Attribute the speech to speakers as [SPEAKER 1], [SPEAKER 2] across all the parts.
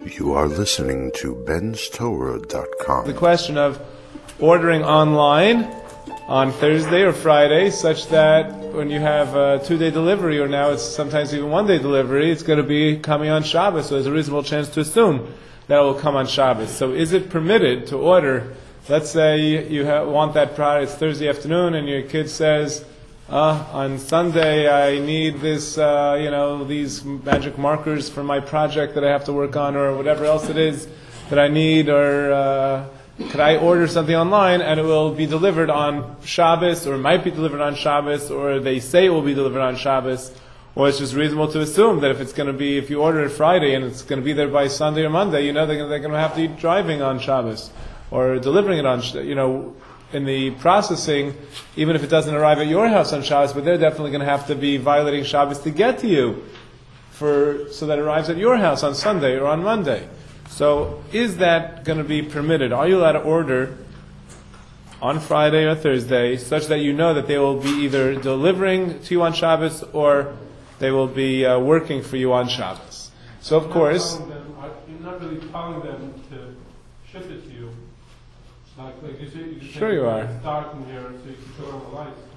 [SPEAKER 1] You are listening to benstorah.com.
[SPEAKER 2] The question of ordering online on Thursday or Friday, such that when you have a 2-day delivery, or now it's sometimes even 1-day delivery, it's going to be coming on Shabbos, so there's a reasonable chance to assume that it will come on Shabbos. So is it permitted to order, let's say you want that product, it's Thursday afternoon, and your kid says, on Sunday I need this, these magic markers for my project that I have to work on, or whatever else it is that I need, or could I order something online and it will be delivered on Shabbos, or it might be delivered on Shabbos, or they say it will be delivered on Shabbos, or it's just reasonable to assume that if you order it Friday and it's going to be there by Sunday or Monday, they're going to have to be driving on Shabbos, or delivering it on, in the processing, even if it doesn't arrive at your house on Shabbos, but they're definitely going to have to be violating Shabbos to get to you, so that it arrives at your house on Sunday or on Monday. So is that going to be permitted? Are you allowed to order on Friday or Thursday such that you know that they will be either delivering to you on Shabbos or they will be working for you on Shabbos? So of course...
[SPEAKER 3] You're not really telling them to ship it to you. Like you say, you
[SPEAKER 2] sure you are.
[SPEAKER 3] It's dark in here, so you can turn on the lights.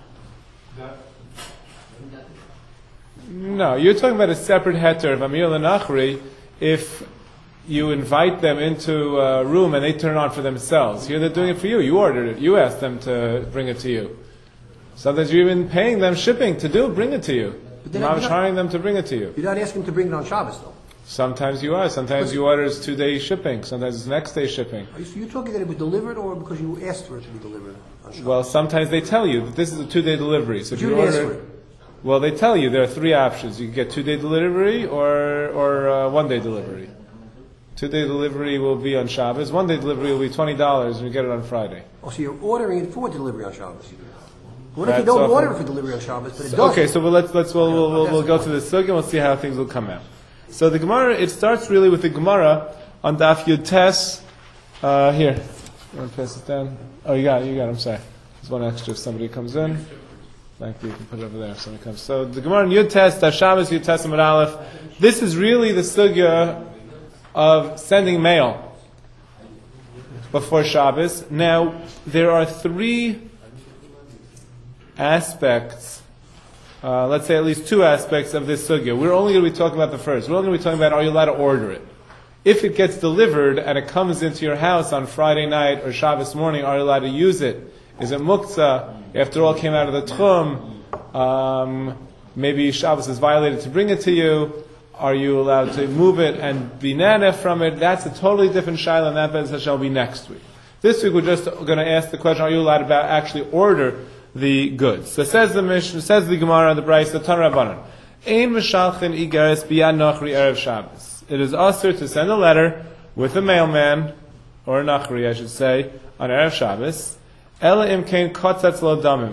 [SPEAKER 2] No, you're talking about a separate heter of Amir L'Nachri if you invite them into a room and they turn it on for themselves. Here they're doing it for you. You ordered it. You asked them to bring it to you. Sometimes you're even paying them shipping to bring it to you. You're not hiring them to bring it to you.
[SPEAKER 4] You're not asking them to bring it on Shabbos, though.
[SPEAKER 2] Sometimes you are. Sometimes you order 2-day shipping. Sometimes it's next day shipping.
[SPEAKER 4] Are you talking that it was delivered, or because you asked for it to be delivered on Shabbos?
[SPEAKER 2] Well, sometimes they tell you that this is a 2-day delivery. So if you
[SPEAKER 4] didn't ask
[SPEAKER 2] order,
[SPEAKER 4] for it.
[SPEAKER 2] well, they tell you there are 3 options. You can get 2-day delivery or 1-day delivery. 2-day delivery will be on Shabbos. 1-day delivery will be $20 and you get it on Friday.
[SPEAKER 4] Oh, so you're ordering it for delivery on Shabbos. What if you don't order it for delivery on Shabbos, but it does?
[SPEAKER 2] Okay, so we'll go to the sugya and we'll see how things will come out. So the Gemara, it starts really with the Gemara on Daf Yud Tes. Here, you want to pass it down? Oh, you got it. I'm sorry. There's one extra if somebody comes in. Thank you. You can put it over there if somebody comes. So the Gemara on Yud Tes, Daf Shabbos Yud Tes Amud Aleph. This is really the sugya of sending mail before Shabbos. Now, there are 3 aspects, let's say at least 2 aspects of this sugya. We're only going to be talking about the first. We're only going to be talking about, are you allowed to order it? If it gets delivered and it comes into your house on Friday night or Shabbos morning, are you allowed to use it? Is it muktzah? After all, it came out of the tchum. Maybe Shabbos is violated to bring it to you. Are you allowed to move it and be naneh from it? That's a totally different shaila, and that Bez shall be next week. This week we're just going to ask the question, are you allowed to actually order the goods? So says the Mishnah, says the Gemara, the Brayso, Tan Rabbanan. Ein mishalchin igares biyad nachri erev Shabbos. It is usher to send a letter with a mailman, or a nachri I should say, on erev Shabbos. Ela im kein kotzatz lo damim.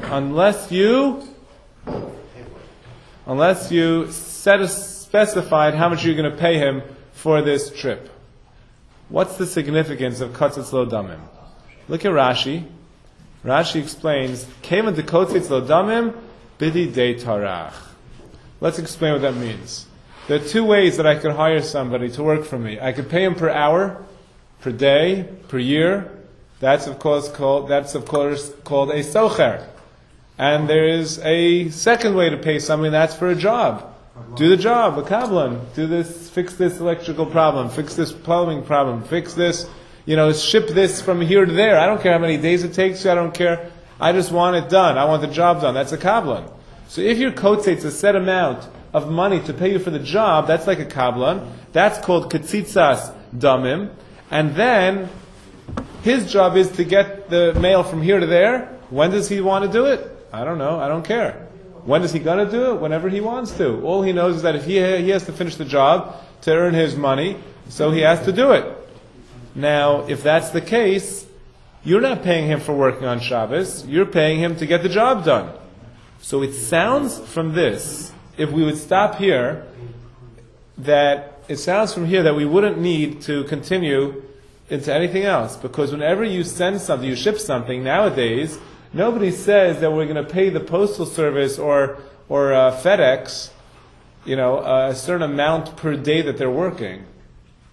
[SPEAKER 2] Unless you specified how much you're going to pay him for this trip. What's the significance of kotzatz lo damim? Look at Rashi. Rashi explains, Keivan de kotzatz lo damim bidi de tarach. Let's explain what that means. There are 2 ways that I could hire somebody to work for me. I could pay him per hour, per day, per year. That's of course called a socher. And there is a second way to pay somebody, and that's for a job. Do the job, a kablan. Fix this electrical problem, fix this plumbing problem, fix this, ship this from here to there. I don't care how many days it takes you, I don't care. I just want it done. I want the job done. That's a kablan. So if your kotzet's a set amount of money to pay you for the job, that's like a kablan. That's called ketzitzas damim. And then, his job is to get the mail from here to there. When does he want to do it? I don't know. I don't care. When is he going to do it? Whenever he wants to. All he knows is that if he has to finish the job to earn his money, so he has to do it. Now, if that's the case, you're not paying him for working on Shabbos. You're paying him to get the job done. So it sounds from this, if we would stop here, that we wouldn't need to continue into anything else. Because whenever you send something, you ship something, nowadays, nobody says that we're going to pay the postal service or FedEx, a certain amount per day that they're working.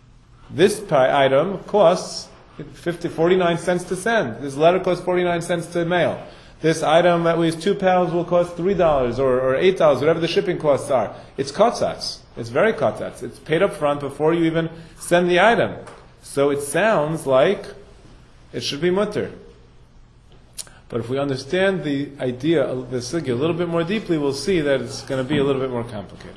[SPEAKER 2] This item costs 49 cents to send. This letter costs 49 cents to mail. This item that weighs 2 pounds will cost $3 or $8, whatever the shipping costs are. It's kotzatz. It's very kotzatz. It's paid up front before you even send the item. So it sounds like it should be mutter. But if we understand the idea of the sugya a little bit more deeply, we'll see that it's going to be a little bit more complicated.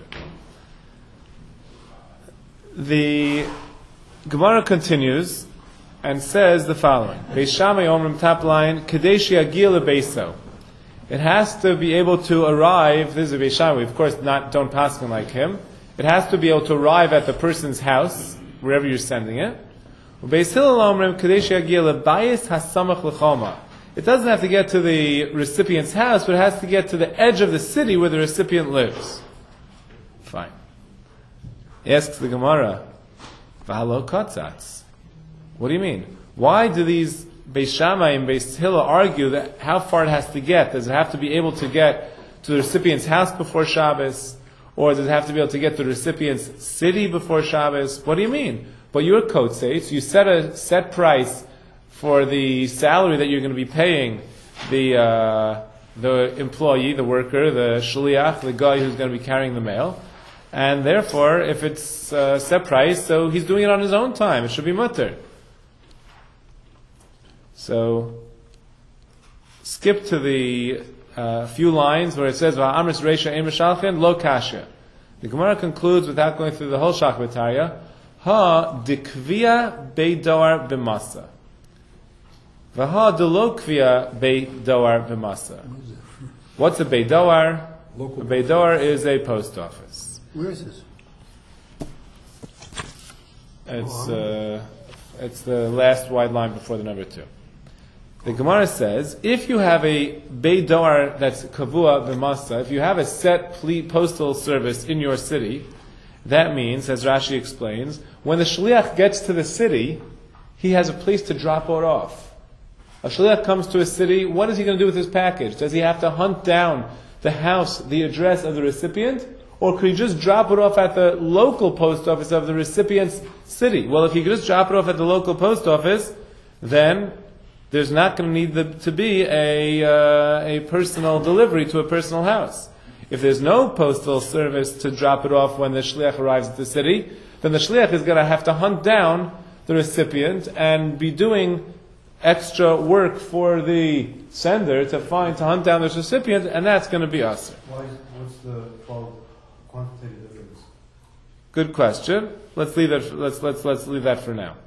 [SPEAKER 2] The Gemara continues and says the following: Beis Shammai Omrim top line Kadesh Yagil Beiso. It has to be able to arrive. This is a Beis Shammai. We of course don't paskin like him. It has to be able to arrive at the person's house wherever you're sending it. Beis Hillel Omrim Kadesh Yagil Bayis Hasamach L'Choma. It doesn't have to get to the recipient's house, but it has to get to the edge of the city where the recipient lives. Fine. He asks the Gemara, V'halo kotzatz. What do you mean? Why do these Beis Shammai and Beis Hillel argue that how far it has to get? Does it have to be able to get to the recipient's house before Shabbos? Or does it have to be able to get to the recipient's city before Shabbos? What do you mean? But your kotzetz, you set a set price for the salary that you're going to be paying the employee, the worker, the shliach, the guy who's going to be carrying the mail. And therefore, if it's set price, so he's doing it on his own time. It should be mutter. So, skip to the few lines where it says, Va'amris reisha ein mishalchen lo kasha. The Gemara concludes without going through the whole shachbetaria, Ha dikvia beidor b'masa. Vaha delo kvia beidor b'masa. What's a beidor? A beidor is a post office.
[SPEAKER 4] Where is this?
[SPEAKER 2] It's the last wide line before the number 2. The Gemara says, if you have a beidor that's kavua b'masa, if you have a set postal service in your city, that means, as Rashi explains, when the shliach gets to the city, he has a place to drop it off. A shliach comes to a city, what is he going to do with his package? Does he have to hunt down the house, the address of the recipient? Or could he just drop it off at the local post office of the recipient's city? Well, if he could just drop it off at the local post office, then there's not going to need to be a personal delivery to a personal house. If there's no postal service to drop it off when the shliach arrives at the city, then the shliach is going to have to hunt down the recipient and be doing extra work for the sender to hunt down this recipient, and that's going to be us.
[SPEAKER 5] What's the quantitative difference?
[SPEAKER 2] Good question. Let's leave that. Let's leave that for now.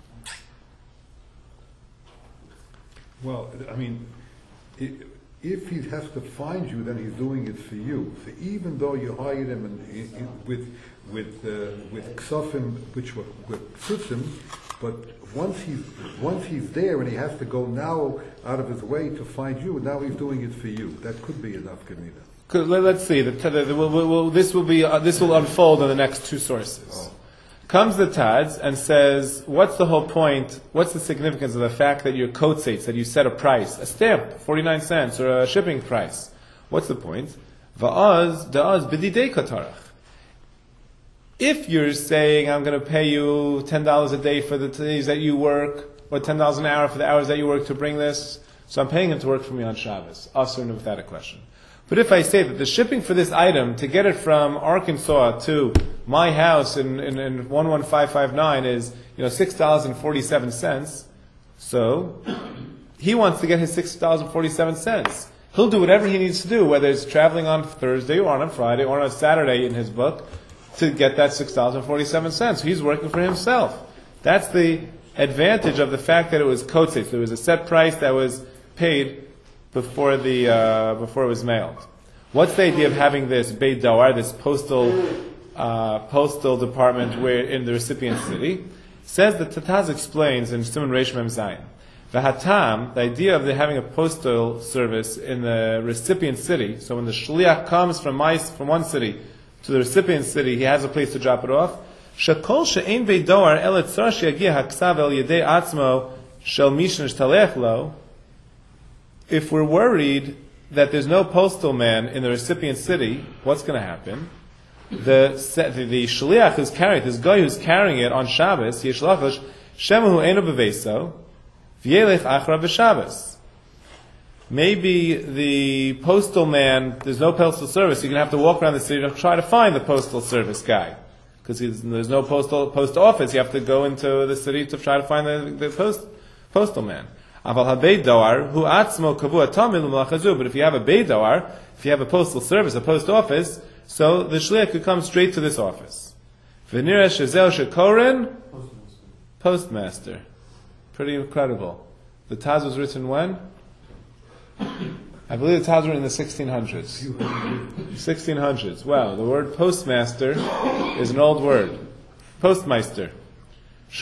[SPEAKER 5] Well, I mean, if he has to find you, then he's doing it for you. So even though you hired him with ksofim, which were tzutzim, but once he's there and he has to go now out of his way to find you, now he's doing it for you. That could be enough, Gemina.
[SPEAKER 2] Let's see. This will unfold in the next 2 sources. Oh. Comes the Taz and says, what's the whole point? What's the significance of the fact that your kotzetz, that you set a price, a stamp, 49 cents, or a shipping price? What's the point? Va'az da'az b'didei katarach. If you're saying, I'm going to pay you $10 a day for the days that you work, or $10 an hour for the hours that you work to bring this, so I'm paying him to work for me on Shabbos, asur without a question. But if I say that the shipping for this item, to get it from Arkansas to my house in 11559 is, $6.47, so he wants to get his $6.47. He'll do whatever he needs to do, whether it's traveling on Thursday or on a Friday or on a Saturday in his book, to get that $6.47. He's working for himself. That's the advantage of the fact that it was kotzetz. There was a set price that was paid before it was mailed. What's the idea of having this Beit Dawar, this postal department where in the recipient city? Says that Tataz explains in Siman Reish Mem Zayin. V'hatam, the idea of having a postal service in the recipient city, so when the shliach comes from one city to the recipient city, he has a place to drop it off. Shekol she'ein Beit Dawar el etzar she'yagih haksav el yedei atzmo shel mishn shtalech lo. If we're worried that there's no postal man in the recipient city, what's going to happen? the shliach who's carrying it, this guy who's carrying it on Shabbos, Yishlachash, Shemahu Eino Beveso, V'yelech Achra B'Shabbos. Maybe the postal man, there's no postal service, you're going to have to walk around the city to try to find the postal service guy. Because there's no post office, you have to go into the city to try to find the postal man. But if you have a beidawar, if you have a postal service, a post office, so the shliach could come straight to this office. Postmaster. Pretty incredible. The Taz was written when? I believe the Taz was written in the 1600s. 1600s. Wow, the word postmaster is an old word. Postmeister. He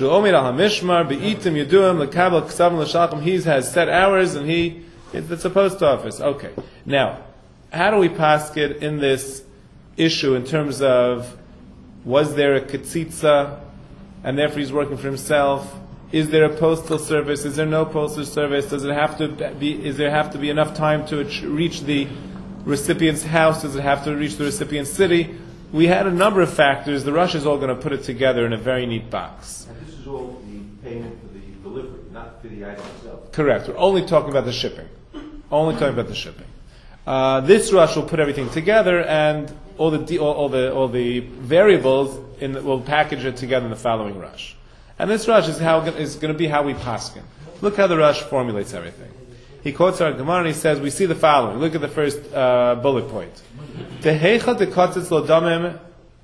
[SPEAKER 2] has set hours and it's a post office. Okay. Now, how do we pass it in this issue in terms of, was there a ketzitza and therefore he's working for himself? Is there a postal service? Is there no postal service? Does there have to be enough time to reach the recipient's house? Does it have to reach the recipient's city? We had a number of factors. The Rosh is all going to put it together in a very neat box.
[SPEAKER 6] And this is all the payment for the delivery, not for the item itself.
[SPEAKER 2] Correct. We're only talking about the shipping. Only talking about the shipping. This Rosh will put everything together, and all the variables will package it together in the following Rosh. And this Rosh is going to be how we paskin. Look how the Rosh formulates everything. He quotes our Gemara and he says, we see the following. Look at the first bullet point. Tehecha dekotzitz lo damim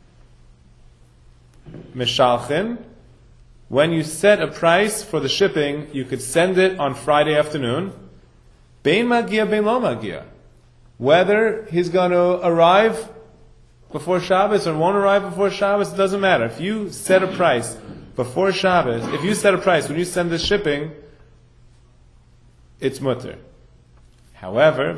[SPEAKER 2] mishalchin. When you set a price for the shipping, you could send it on Friday afternoon. Bein magia, bein lo magia. Whether he's going to arrive before Shabbos or won't arrive before Shabbos, it doesn't matter. If you set a price before Shabbos, if you set a price when you send the shipping, it's mutter. However,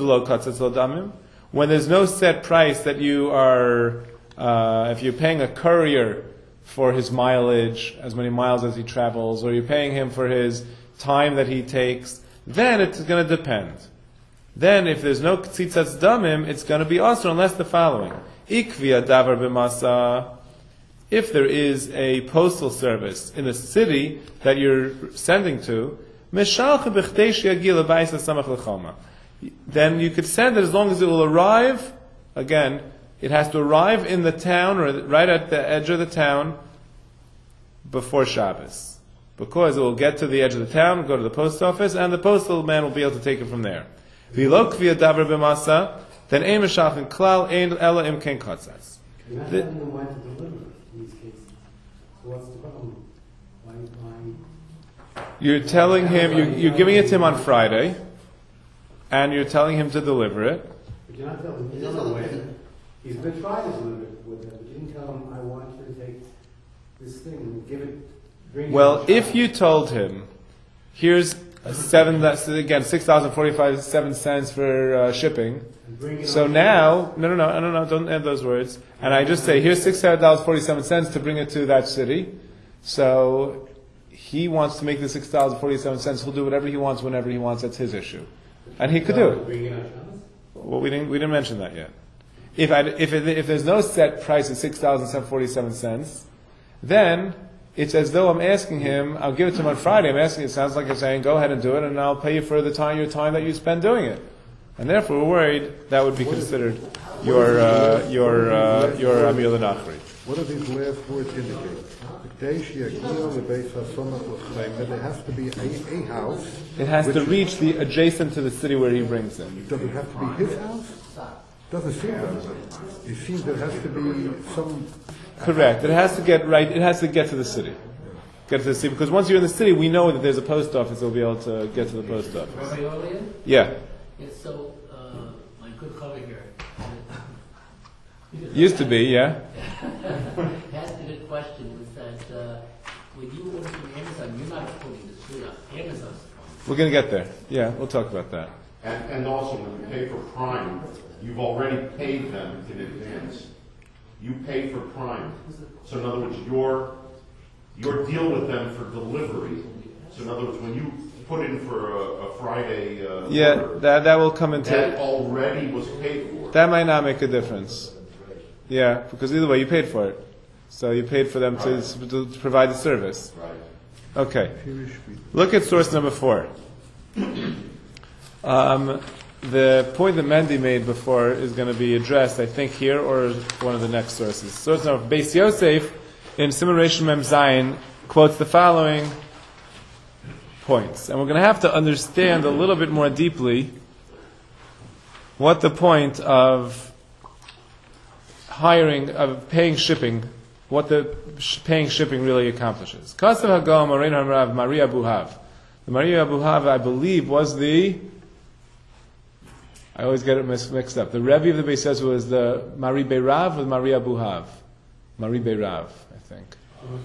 [SPEAKER 2] when there's no set price that you are, if you're paying a courier for his mileage, as many miles as he travels, or you're paying him for his time that he takes, then it's going to depend. Then, if there's no tzitzas damim, it's going to be also unless the following: ikvia davar b'masa. If there is a postal service in the city that you're sending to, then you could send it as long as it will arrive. Again, it has to arrive in the town or right at the edge of the town before Shabbos, because it will get to the edge of the town, go to the post office, and the postal man will be able to take it from there. Then ein meshachin klal ein ela im ken katzas.
[SPEAKER 7] You're not telling them when to deliver in these cases. So what's the problem? Why?
[SPEAKER 2] You're telling him, you're giving it to him on Friday, and you're telling him to deliver it.
[SPEAKER 7] But you're not telling him, you don't know when. He's been trying to deliver it with it, but you didn't tell him, I want you to take this thing and give it, bring it.
[SPEAKER 2] Well, if you told him, here's $6,047 for shipping. So now, no, don't add those words. And I just say, here's $6,047 to bring it to that city. So he wants to make the $6,047. He'll do whatever he wants, whenever he wants. That's his issue, and he could do it. Well, we didn't mention that yet. If there's no set price of $6,047, then it's as though I'm asking him, I'll give it to him on Friday. I'm asking, it sounds like you're saying, go ahead and do it, and I'll pay you for your time that you spend doing it. And therefore, we're worried that would be considered your Amir L'Nachri.
[SPEAKER 5] What do these last words indicate? They have to be a house.
[SPEAKER 2] It has to reach the adjacent to the city where he brings it.
[SPEAKER 5] Does it have to be his house? Doesn't seem that way. It seems there has to be some.
[SPEAKER 2] Correct. It has to get right. It has to get to the city. Get to the city, because once you're in the city, we know that there's a post office. We'll be able to get to the post office.
[SPEAKER 8] Rabbi Orlian?
[SPEAKER 2] Yeah.
[SPEAKER 8] Yes. So my good colleague here.
[SPEAKER 2] Used to be, yeah.
[SPEAKER 8] Asked a good question. Was that when you order from Amazon, you're not putting the food on Amazon's.
[SPEAKER 2] We're going to get there. Yeah, we'll talk about that.
[SPEAKER 6] And also, when you pay for Prime, you've already paid them in advance. You pay for Prime. So in other words, your deal with them for delivery. So in other words, when you put in for a Friday order,
[SPEAKER 2] that will come into.
[SPEAKER 6] That already was paid for.
[SPEAKER 2] That might not make a difference. Yeah, because either way you paid for it. So you paid for them to provide the service.
[SPEAKER 6] Right.
[SPEAKER 2] Okay. Look at source number 4. The point that Mendy made before is going to be addressed, I think, here or one of the next sources. Source number Beis Yosef in Siman Reish Mem Zayin quotes the following points, and we're going to have to understand a little bit more deeply what the point of paying shipping, what the paying shipping really accomplishes. Kasav Hagam Morein HaRav Maria Buhav. The Maria Buhav, I believe, was I always get it mixed up. The Rebbe of the Beis Yosef was the Mari Beirav or Maria Buhav? Mari Beirav, I think.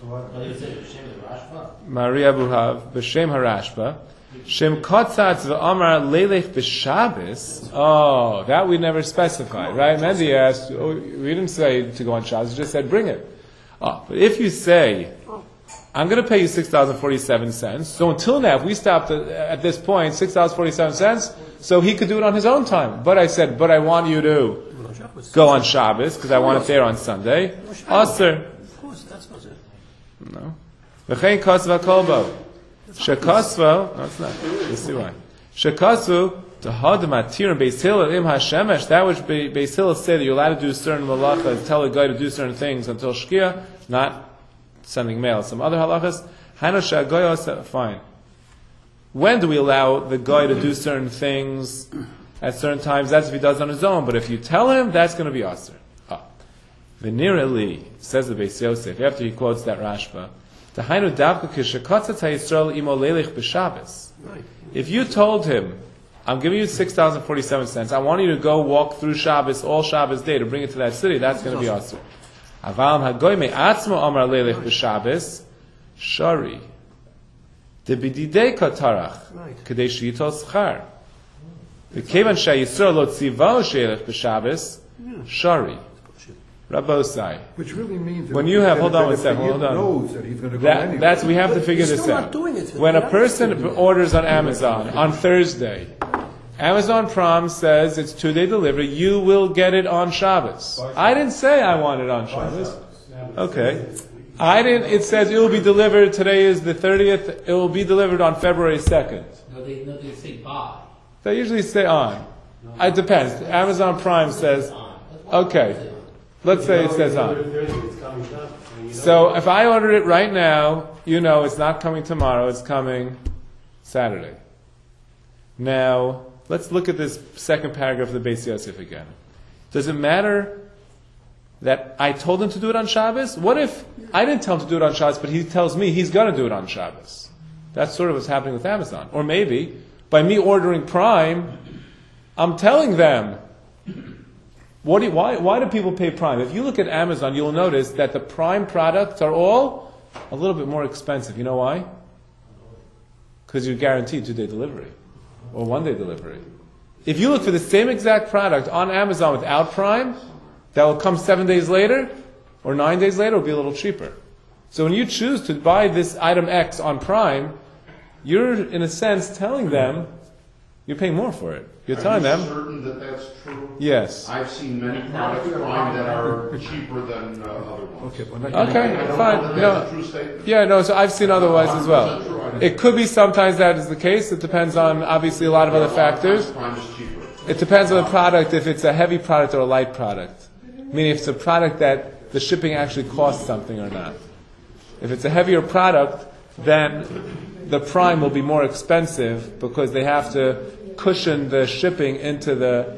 [SPEAKER 2] Maria Buhav, B'Shem HaRashba. Shem Kotzatz v'Amar Leilech B'Shabbos. Oh, that we never specified, right? Mendy asked, we didn't say to go on Shabbos, we just said bring it. Oh, but if you say, I'm going to pay you $6,047, so until now, if we stopped at this point, $6,047, so he could do it on his own time. But I said, but I want you to go on Shabbos, because I want it there on Sunday. Aser.
[SPEAKER 4] Of course, that's not it.
[SPEAKER 2] No. V'chein kosva kolbo. Shekosvo, no, it's not. Let's see why. Shekosvu, to had matir and Beis Hillel im hashemesh, that which Beis Hillel say that you're allowed to do certain malachas, tell a guy to do certain things until Shkia, not sending mail. Some other halachas, Hano she'agoyos, fine. When do we allow the guy to do certain things at certain times? That's if he does on his own. But if you tell him, that's going to be aser. V'nira li, says the Beis Yosef, after he quotes that Rashba, Tahainu davka kishakatzat ha'Yisrael imo leilech b'Shabbos. If you told him, I'm giving you $6,047, I want you to go walk through Shabbos, all Shabbos day, to bring it to that city, that's going to be aser. Aval hagoy me'atzmo amar leilech b'Shabbos, shari. Debididei katarach, kadei sheyitol schar. V'kevan she'Yisrael lo tzivao she'elech b'Shabbos, shari. Rabbosai.
[SPEAKER 5] Which really means that
[SPEAKER 2] when you have, hold on one second, hold on.
[SPEAKER 5] Knows that he's going to go anyway.
[SPEAKER 2] That's, we have to figure this out. When a person orders on Amazon on Thursday, Amazon Prime says it's 2-day delivery, you will get it on Shabbos. I didn't say I want it on Shabbos. Okay. It says it will be delivered, today is the 30th, it will be delivered on February 2nd.
[SPEAKER 8] No, they say buy.
[SPEAKER 2] They usually say on. It depends. Amazon Prime says, okay. Let's say it says on. So if I order it right now, you know it's not coming tomorrow, it's coming Saturday. Now, let's look at this second paragraph of the Beis Yosef again. Does it matter that I told him to do it on Shabbos? What if I didn't tell him to do it on Shabbos, but he tells me he's going to do it on Shabbos? That's sort of what's happening with Amazon. Or maybe, by me ordering Prime, I'm telling them, why do people pay Prime? If you look at Amazon, you'll notice that the Prime products are all a little bit more expensive. You know why? Because you're guaranteed 2-day delivery or 1-day delivery. If you look for the same exact product on Amazon without Prime, that will come 7 days later or 9 days later, it will be a little cheaper. So when you choose to buy this item X on Prime, you're in a sense telling them you're paying more for it. You're telling them.
[SPEAKER 6] Are you certain that that's true?
[SPEAKER 2] Yes.
[SPEAKER 6] I've seen many products Prime that are cheaper than other ones.
[SPEAKER 5] Okay,
[SPEAKER 2] Fine. So I've seen otherwise as well. It could be sometimes that is the case. It depends on, obviously, a lot of other factors.
[SPEAKER 6] Prime is cheaper.
[SPEAKER 2] It depends on the product, if it's a heavy product or a light product. Meaning if it's a product that the shipping actually costs something or not. If it's a heavier product, then the Prime will be more expensive because they have to cushion the shipping into the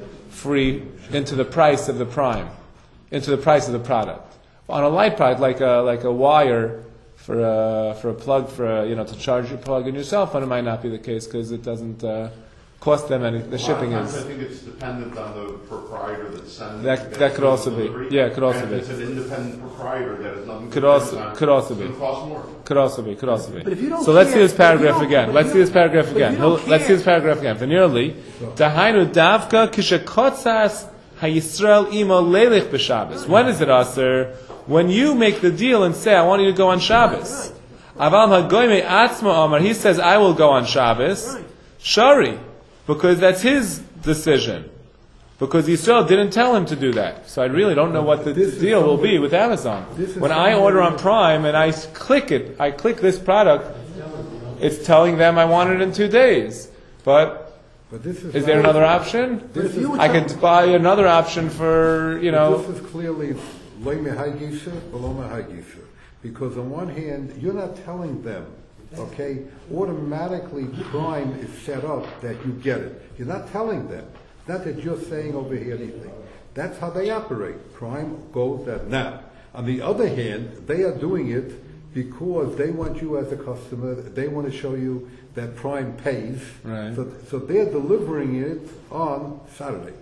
[SPEAKER 2] price of the Prime, into the price of the product. On a light product, like a wire for a plug to charge your plug in your cell phone, it might not be the case because it doesn't cost them any. The shipping is.
[SPEAKER 6] I think it's dependent on the proprietor that sends.
[SPEAKER 2] That could also be. Yeah, it could also be.
[SPEAKER 6] It's an independent proprietor that has nothing.
[SPEAKER 2] Could also be.
[SPEAKER 6] Could cost more.
[SPEAKER 2] Could also be.
[SPEAKER 4] But if you don't
[SPEAKER 2] So let's see
[SPEAKER 4] care-
[SPEAKER 2] this paragraph again. Let's see this paragraph
[SPEAKER 4] But if
[SPEAKER 2] again.
[SPEAKER 4] you don't
[SPEAKER 2] Let's see
[SPEAKER 4] care-
[SPEAKER 2] this paragraph again. V'nirli, dahainu davka kishekotzas hayisrael imo leilech b'Shabbos. When is it aser? When you make the deal and say, I want you to go on Shabbos. Aval hagoyme atzma amar. He says, I will go on Shabbos. Shari. Because that's his decision. Because Yisrael didn't tell him to do that. So I really don't know what the deal will be with Amazon. When I order on Prime and I click this product, it's telling them I want it in 2 days. But is there another option? I could buy another option for,
[SPEAKER 5] This is clearly lo mehagisa, below mehagisa. Because on one hand, you're not telling them, okay, automatically Prime is set up that you get it. You're not telling them. Not that you're saying over here anything. That's how they operate. Prime goes that. Now, on the other hand, they are doing it because they want you as a customer. They want to show you that Prime pays.
[SPEAKER 2] Right.
[SPEAKER 5] So they're delivering it on Saturday.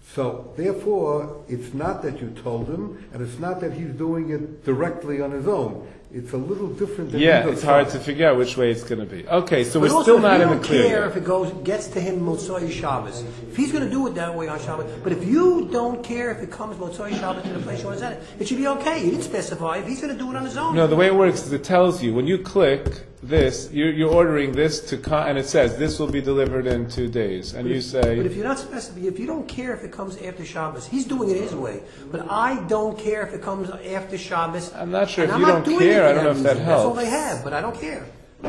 [SPEAKER 5] So therefore, it's not that you told him, and it's not that he's doing it directly on his own. It's a little different than
[SPEAKER 2] it's hard to figure out which way it's going to be. Okay, so
[SPEAKER 4] But
[SPEAKER 2] we're
[SPEAKER 4] also,
[SPEAKER 2] still not in the
[SPEAKER 4] if
[SPEAKER 2] clear.
[SPEAKER 4] you don't care
[SPEAKER 2] yet.
[SPEAKER 4] if it gets to him Motzai Shabbos. If he's going to do it that way on Shabbos, but if you don't care if it comes Motzai Shabbos to the place you want to send it should be okay. You didn't specify if he's going to do it on his own.
[SPEAKER 2] No, the way it works is it tells you, when you click this, you're ordering this and it says this will be delivered in 2 days. And you say...
[SPEAKER 4] But if you're not specifying, if you don't care if it comes after Shabbos, he's doing it his way. But I don't care if it comes after Shabbos.
[SPEAKER 2] I'm not sure
[SPEAKER 4] and
[SPEAKER 2] if
[SPEAKER 4] I'm
[SPEAKER 2] you
[SPEAKER 4] not
[SPEAKER 2] don't
[SPEAKER 4] doing
[SPEAKER 2] care,
[SPEAKER 4] it
[SPEAKER 2] I don't know if that
[SPEAKER 4] reason.
[SPEAKER 2] helps.
[SPEAKER 4] That's all they have, but I don't care.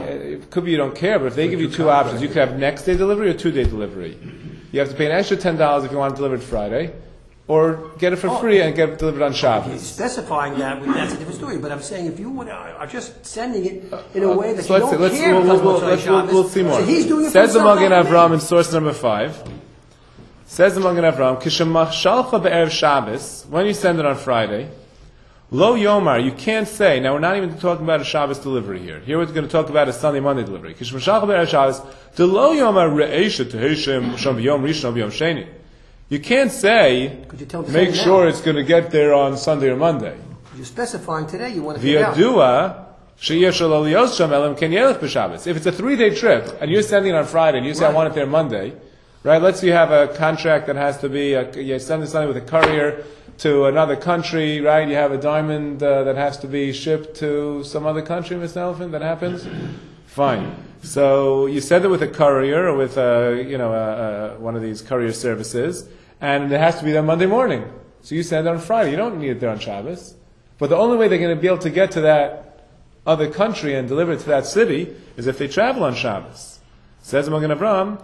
[SPEAKER 2] It could be you don't care, but if they give you 2 options, you could have next day delivery or 2-day delivery. You have to pay an extra $10 if you want it delivered Friday, or get it for free and get it delivered on Shabbos.
[SPEAKER 4] Specifying that's a different story. But I'm saying if you are just sending it in a way that
[SPEAKER 2] So
[SPEAKER 4] you don't care
[SPEAKER 2] we'll see more.
[SPEAKER 4] So he's doing it
[SPEAKER 2] Says the
[SPEAKER 4] for
[SPEAKER 2] Magen
[SPEAKER 4] himself,
[SPEAKER 2] Avram in source number 5. Says the Magen Avram, Kishemach shalcha be'erev Shabbos, when you send it on Friday, Lo Yomar, you can't say, now we're not even talking about a Shabbos delivery here. Here we're going to talk about a Sunday, Monday delivery. Kishemach shalcha be'erev Shabbos, de Lo Yomar re'esha teheshem shom v'yom rishon v'yom sheni. You can't say, make sure it's going to get there on Sunday or Monday.
[SPEAKER 4] You're specifying today you want to figure out.
[SPEAKER 2] V'yadua, sheyesh lo liyos sham elam ken yelech b'Shabbos. If it's a 3-day trip, and you're sending it on Friday, and you say, I want it there Monday, right? Let's say you have a contract that has to be, you send something with a courier to another country, right? You have a diamond that has to be shipped to some other country, Mr. Elephant, that happens? Fine. So you send it with a courier or with one of these courier services, and it has to be there Monday morning. So you send it on Friday. You don't need it there on Shabbos. But the only way they're going to be able to get to that other country and deliver it to that city is if they travel on Shabbos. Says Magen Avram,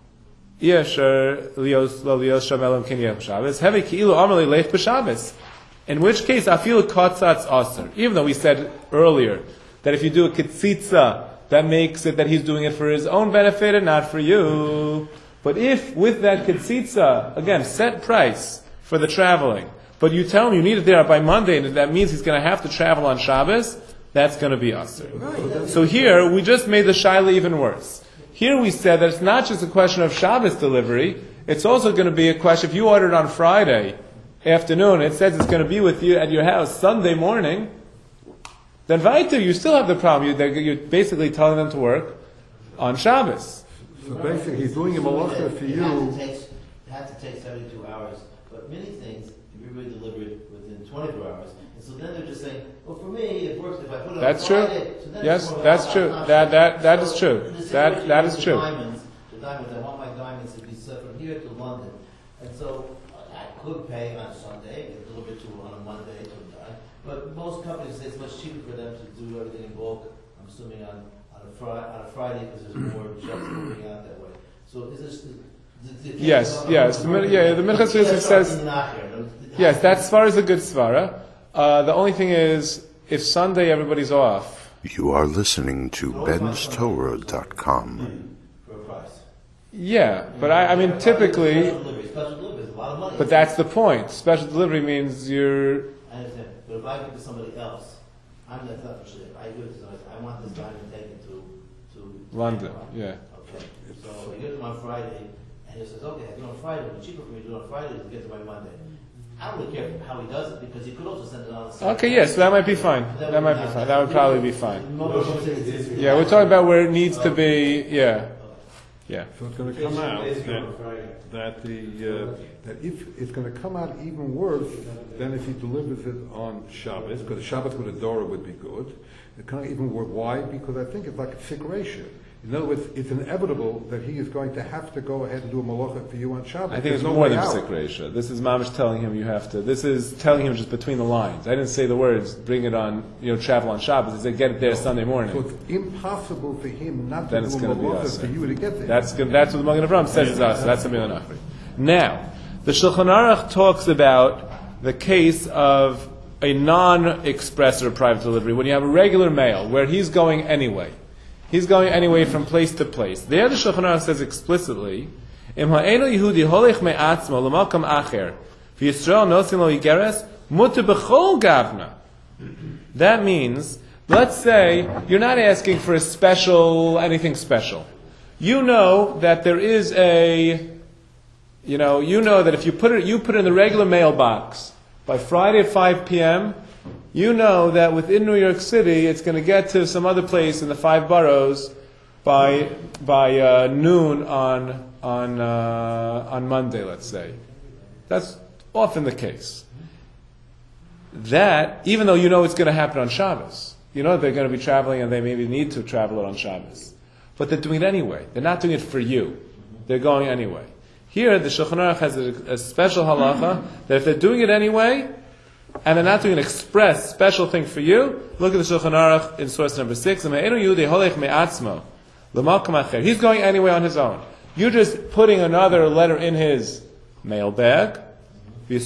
[SPEAKER 2] in which case, afilu kotzatz aser. Even though we said earlier that if you do a ketzitza, that makes it that he's doing it for his own benefit and not for you. But if with that ketzitza, again, set price for the traveling, but you tell him you need it there by Monday, and that means he's going to have to travel on Shabbos, that's going to be aser. So here, we just made the shaila even worse. Here we said that it's not just a question of Shabbos delivery, it's also going to be a question, if you ordered on Friday afternoon, it says it's going to be with you at your house Sunday morning, then weiter, you still have the problem. You're basically telling them to work on Shabbos.
[SPEAKER 5] So basically, he's doing a malacha for you.
[SPEAKER 8] It has to take 72 hours, but many things can be really delivered within 24 hours. And so then they're just saying, well, for me, it works if I put it
[SPEAKER 2] That's
[SPEAKER 8] on
[SPEAKER 2] true.
[SPEAKER 8] Friday. So then
[SPEAKER 2] Yes,
[SPEAKER 8] it's
[SPEAKER 2] that's true. That is true. That is true.
[SPEAKER 8] The diamonds, I want my diamonds to be sent from here to London. And so I could pay on Sunday, get a little bit on a Monday sometime. But most companies say it's much cheaper for them to do everything in bulk, I'm assuming on a Friday because there's more jobs moving out that way. So is this...
[SPEAKER 2] Yes. The Minchas Yosef says... Yes, that svara is a good svara. The only thing is, if Sunday everybody's off...
[SPEAKER 1] You are listening to benstorah.com.
[SPEAKER 2] Yeah, but I mean, typically... But that's the point. Special delivery means you're...
[SPEAKER 8] I understand. But if I give it to somebody else, I'm not actually. I give it to somebody. I want this diamond taken to
[SPEAKER 2] London. Yeah.
[SPEAKER 8] Okay. So I give it to him on Friday, and he says, "Okay, I do it on Friday. It's cheaper for me to do it on Friday than to get it by Monday." I don't really care how he does it because he could also send it on.
[SPEAKER 2] Okay. Yes, that might be fine. That might be fine. That would probably be fine. Yeah, we're talking about where it needs to be. Yeah. Yeah.
[SPEAKER 5] So it's going to come out that if it's going to come out even worse than if he delivers it on Shabbos, because Shabbos with a Dora would be good. It kind of even worse. Why? Because I think it's like a sick ratio. In other words, it's inevitable that he is going to have to go ahead and do a malacha for you on Shabbos.
[SPEAKER 2] I think
[SPEAKER 5] There's
[SPEAKER 2] it's
[SPEAKER 5] no
[SPEAKER 2] more
[SPEAKER 5] way
[SPEAKER 2] than
[SPEAKER 5] out.
[SPEAKER 2] psik reisha. This is mamish telling him you have to. This is telling him just between the lines. I didn't say the words, bring it on, travel on Shabbos. I said, get it there Sunday morning.
[SPEAKER 5] So it's impossible for him not
[SPEAKER 2] Then
[SPEAKER 5] to
[SPEAKER 2] it's
[SPEAKER 5] do a
[SPEAKER 2] going to be
[SPEAKER 5] malacha
[SPEAKER 2] us.
[SPEAKER 5] for you to get there.
[SPEAKER 2] That's what the Magen Avraham says is us. That's the Milan Achri. Now, the Shulchan Aruch talks about the case of a non-express or private delivery, when you have a regular mail, where he's going anyway. He's going anyway from place to place. There the Shulchan Aruch says explicitly, Im ha'enu Yehudi holech me'atzmo l'malkam acher, v'Yisrael nosin lo yigeres, muter b'chol gavna. That means, let's say, you're not asking for anything special. You know that there is you know that if you put it in the regular mailbox, by Friday at 5 p.m., you know that within New York City, it's going to get to some other place in the 5 boroughs by noon on Monday, let's say. That's often the case. That, even though you know it's going to happen on Shabbos, you know they're going to be traveling and they maybe need to travel it on Shabbos. But they're doing it anyway. They're not doing it for you. They're going anyway. Here, the Shulchan Aruch has a special halacha that if they're doing it anyway, and they're not doing an express special thing for you, look at the Shulchan Aruch in source number 6. He's going anyway on his own. You're just putting another letter in his mail bag. Now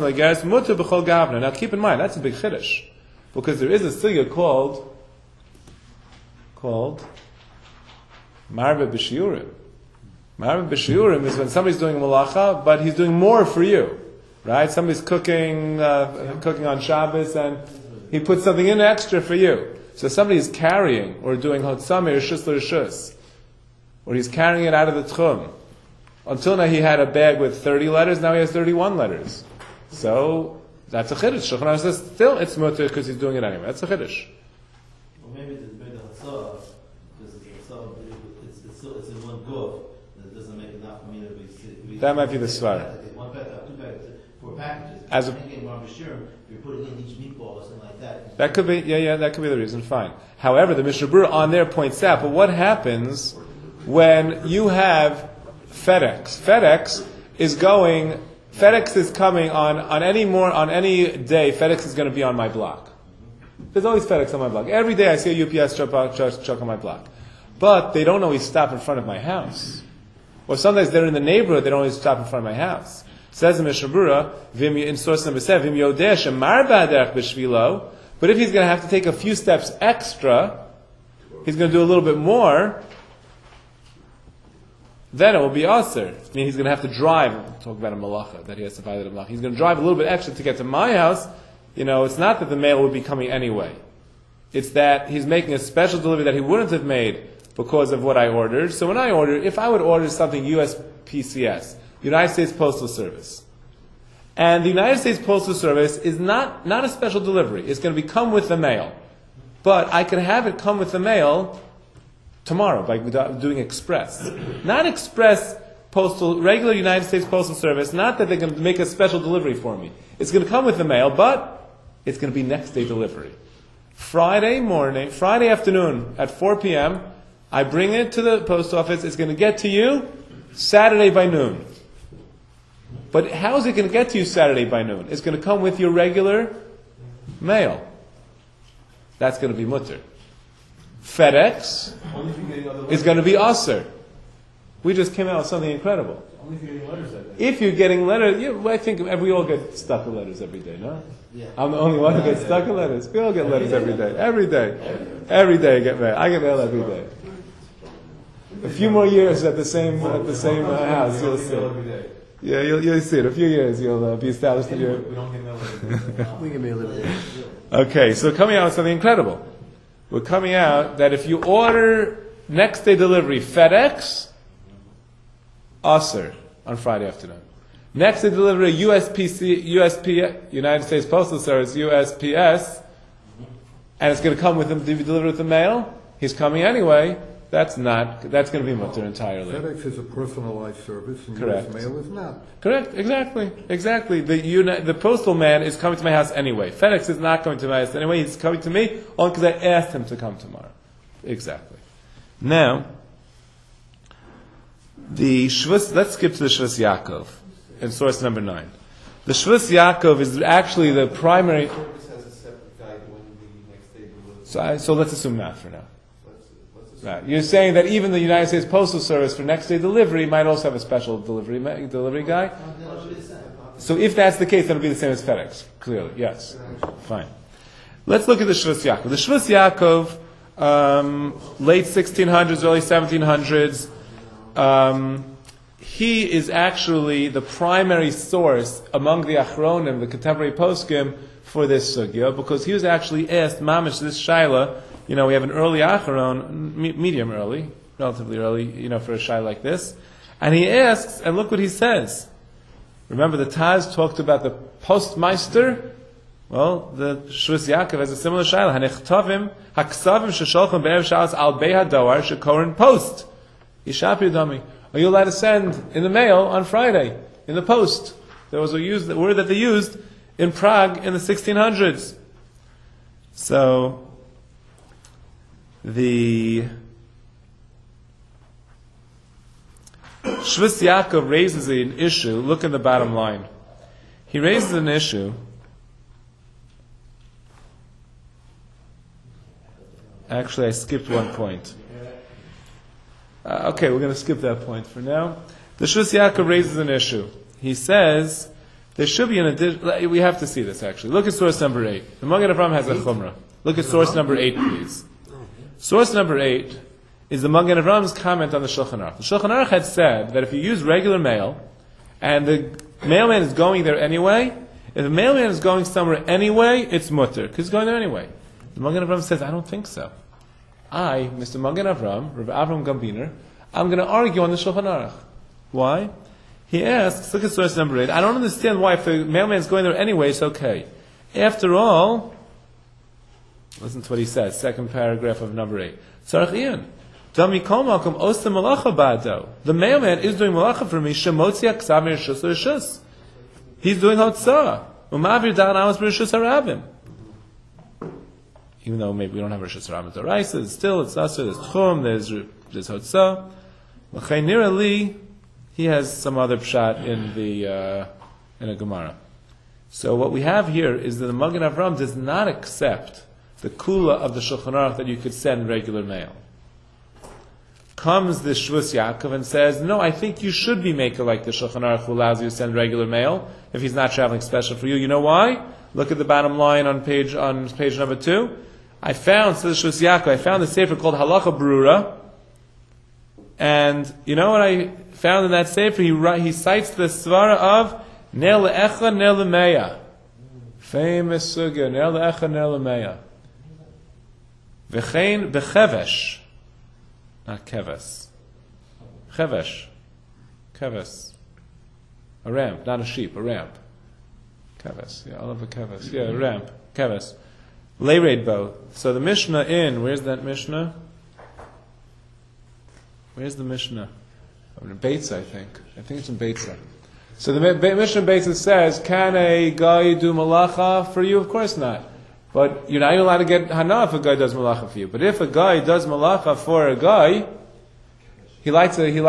[SPEAKER 2] keep in mind, that's a big chiddush. Because there is a sugya called Marbe B'Shiurim. Marbe B'Shiurim is when somebody's doing malacha, but he's doing more for you. Right? Somebody's cooking on Shabbos, and he puts something in extra for you. So somebody's carrying, or doing Hotzami, or Shus L'Rishus, or he's carrying it out of the Tchum. Until now he had a bag with 30 letters, now he has 31 letters. So, that's a chiddush. Shulchan Aruch says, still it's mutter because he's doing it anyway. That's a chiddush.
[SPEAKER 8] Well, maybe the Hatzah, because it's in one guf, that doesn't make enough for me to be...
[SPEAKER 2] That might be the svar.
[SPEAKER 8] One bag, two bags, 4 packages.
[SPEAKER 2] As a-
[SPEAKER 8] you're putting in each meatball or something like that.
[SPEAKER 2] That could be, that could be the reason, fine. However, the Mishnah Berurah on there points out, but what happens when you have FedEx? FedEx is coming on any day, FedEx is going to be on my block. There's always FedEx on my block. Every day I see a UPS truck on my block. But they don't always stop in front of my house. Or sometimes they're in the neighborhood, they don't always stop in front of my house. Says the Mishnah Berurah, in source number 7, but if he's going to have to take a few steps extra, he's going to do a little bit more, then it will be aser. I mean, he's going to have to drive. We'll talk about a malacha, that he has to violate a malacha. He's going to drive a little bit extra to get to my house. It's not that the mail would be coming anyway. It's that he's making a special delivery that he wouldn't have made because of what I ordered. So when if I would order something USPCS, United States Postal Service, and the United States Postal Service is not a special delivery. It's going to be come with the mail. But I can have it come with the mail tomorrow by doing express. Not express regular United States Postal Service, not that they're going to make a special delivery for me. It's going to come with the mail, but it's going to be next day delivery. Friday afternoon at 4 p.m., I bring it to the post office. It's going to get to you Saturday by noon. But how is it going to get to you Saturday by noon? It's going to come with your regular mail. That's going to be mutter. FedEx is going to be aser. We just came out with something incredible. If you're getting letters, I think we all get stuck with letters every day, no?
[SPEAKER 8] Yeah.
[SPEAKER 2] I'm the only one who gets stuck with letters. We all get letters every day. Every day I get mail. I get mail every day. A few more years at the same house, you'll see. Yeah, you'll see it. A few years, you'll be established in your...
[SPEAKER 4] We can be a little bit.
[SPEAKER 2] Okay, so coming out with something incredible. We're coming out that if you order next day delivery FedEx, aser on Friday afternoon. Next day delivery USP, United States Postal Service, USPS, and it's going to come with him to be delivered with the mail. He's coming anyway. That's going to be mutter entirely.
[SPEAKER 5] FedEx is a personalized service, and
[SPEAKER 2] Correct.
[SPEAKER 5] US mail is not.
[SPEAKER 2] Correct, exactly. The postal man is coming to my house anyway. FedEx is not coming to my house anyway. He's coming to me only because I asked him to come tomorrow. Exactly. Now, The Shvus, let's skip to the Shvus Yaakov in source number 9. The Shvus Yaakov is actually the primary.
[SPEAKER 9] Service has a separate guy doing the next day delivery.
[SPEAKER 2] So let's assume that for now. Right. You're saying that even the United States Postal Service for next day delivery might also have a special delivery guy. So if that's the case, then it'll be the same as FedEx. Clearly, yes. Fine. Let's look at the Shvus Yaakov. The Shvus Yaakov, late 1600s, early 1700s. He is actually the primary source among the Achronim, the contemporary poskim, for this sugya, because he was actually asked, mamish, this shaila. We have an early Acharon, medium early, relatively early, for a shai like this. And he asks, and look what he says. Remember, the Taz talked about the postmeister. Well, the Shvus Yaakov has a similar shai. Hanichtavim, haksavim shesholchem be'erev shalas al beha doar shekorin post. Yishapir dami. Are you allowed to send in the mail on Friday, in the post? There was the word that they used in Prague in the 1600s. So, the Shvus Yaakov raises an issue. Look at the bottom line. He raises an issue. Actually, I skipped one point. Okay, we're going to skip that point for now. The Shvus Yaakov raises an issue. He says there should be an addition. We have to see this actually. Look at source number 8. The Magen Avraham has a chumrah. Look at source number 8, please. Source number 8 is the Magen Avraham's comment on the Shulchan Aruch. The Shulchan Aruch had said that if you use regular mail, and the mailman is going there anyway, if the mailman is going somewhere anyway, it's mutter, because he's going there anyway. The Magen Avraham says, I don't think so. I, Mr. Magen Avraham, Rav Avram Gambiner, I'm going to argue on the Shulchan Aruch. Why? He asks, look at source number 8, I don't understand why if the mailman is going there anyway, it's okay. After all, listen to what he says, second paragraph of number 8. Tzarech iyan. Dami kol malkom osem malacha ba'ado. The mailman is doing malacha for me. Shemotzi aksav mirishus l'rishus. He's doing hotzah. Umavir da'an amas b'rishus harabim. Even though maybe we don't have rishus harabim d'oraisa, still it's asur. There's tchum. There's hotzah. L'chei nira li. He has some other pshat in a Gemara. So what we have here is that the Magen Avraham does not accept the kula of the Shulchan Aruch that you could send regular mail. Comes the Shvus Yaakov and says, no, I think you should be making like the Shulchan Aruch who allows you to send regular mail if he's not traveling special for you. You know why? Look at the bottom line on page number 2. I found, says Shvus Yaakov, I found a sefer called Halacha Brura, and you know what I found in that sefer? He cites the svara of Ner le'echa, ner le'meya. Famous sugya, Ner le'echa, ner le'meya. V'chein b'chevesh. Not keves. Chevesh. Keves. A ramp, not a sheep, a ramp. Keves. Yeah, I'll have a keves. Yeah, a ramp. Keves. Leired bow. So the Mishnah where's that Mishnah? Where's the Mishnah? In Beitza, I think. I think it's in Beitza. So the Mishnah in Beitza says, can a guy do malacha for you? Of course not. But you're not even allowed to get hana if a guy does malacha for you. But if a guy does malacha for a guy, he lights a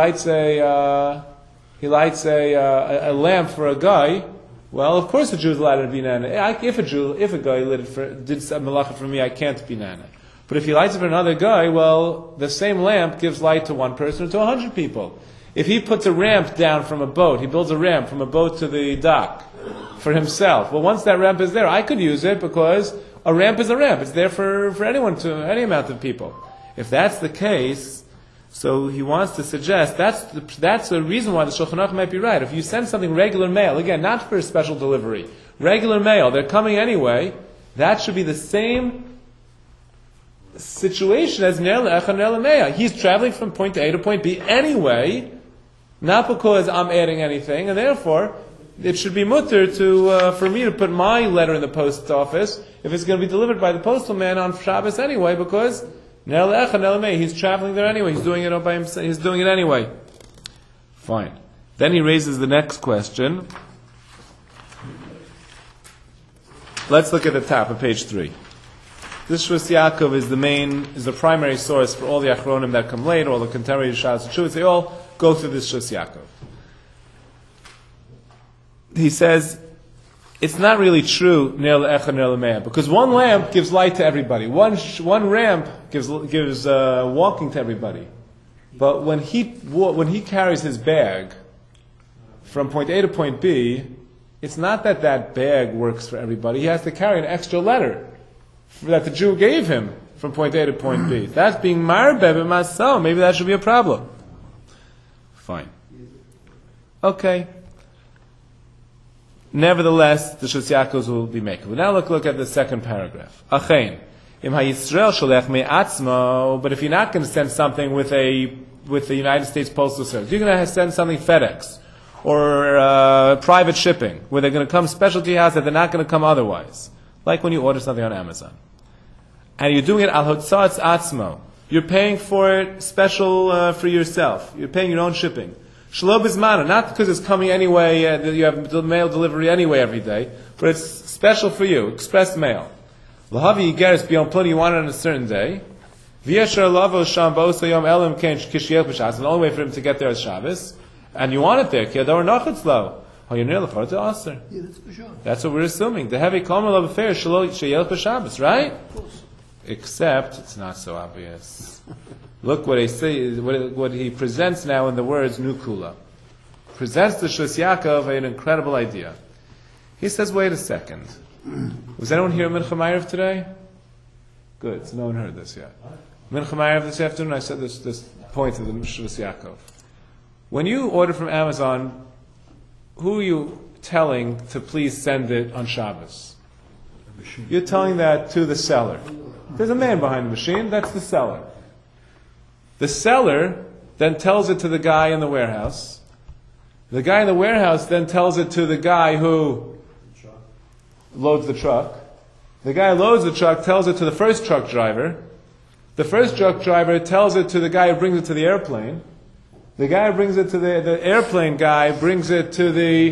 [SPEAKER 2] lamp for a guy. Well, of course a Jew is allowed to be nana. If a guy did some malacha for me, I can't be nana. But if he lights it for another guy, well, the same lamp gives light to one person or to 100 people. If he puts a ramp down from a boat, he builds a ramp from a boat to the dock for himself. Well, once that ramp is there, I could use it because a ramp is a ramp. It's there for anyone, to any amount of people. If that's the case, so he wants to suggest that's the reason why the Shulchan Aruch might be right. If you send something regular mail, again, not for a special delivery, regular mail, they're coming anyway, that should be the same situation as Ner le'echa, ner le'meya. He's traveling from point A to point B anyway, not because I'm adding anything, and therefore it should be mutter for me to put my letter in the post office if it's going to be delivered by the postal man on Shabbos anyway, because Ner le'echa, ner le'meya, he's traveling there anyway. He's doing it all by himself. He's doing it anyway. Fine. Then he raises the next question. Let's look at the top of page 3. This Shvus Yaakov is the primary source for all the Achronim that come later, all the contemporary Shas and Shuvas. They all go through this Shvus Yaakov. He says, it's not really true, because one lamp gives light to everybody. One ramp gives walking to everybody. But when he carries his bag from point A to point B, it's not that bag works for everybody. He has to carry an extra letter that the Jew gave him from point A to point B. That's being marbeh b'masao. Maybe that should be a problem. Fine. Okay. Nevertheless, the Shvus Yaakov will be making. Now look at the second paragraph. Achein, im ha'Yisrael sholech me'atzmo. But if you're not going to send something with the United States Postal Service, you're going to send something FedEx or private shipping, where they're going to come special to your house that they're not going to come otherwise. Like when you order something on Amazon, and you're doing it al hotzatz atzmo. You're paying for it special for yourself. You're paying your own shipping. Shlo bizmana, not because it's coming anyway, you have mail delivery anyway every day, but it's special for you, express mail. Lahavi yigeres b'yom ploni, you want it on a certain day. V'yesher lavo sham ba'oso yom elim ken kishiyel b'shas, the only way for him to get there is Shabbos, and you want it there, ki ador nachetz lo. Yeah, that's for sure. That's what we're assuming. The heavy kol of affair sheyel b'Shabbos, right? Except it's not so obvious. Look what he say. What he presents now in the words nukula. Presents the Shvus Yaakov an incredible idea. He says, "Wait a second. Was anyone here Mincha Ma'ariv today? Good. So no one heard this yet. Mincha Ma'ariv this afternoon. I said this point of the Shvus Yaakov. When you order from Amazon, who are you telling to please send it on Shabbos? You're telling that to the seller. There's a man behind the machine, that's the seller. The seller then tells it to the guy in the warehouse. The guy in the warehouse then tells it to the guy who loads the truck. The guy who loads the truck tells it to the first truck driver. The first truck driver tells it to the guy who brings it to the airplane. The guy who brings it to the airplane guy brings it to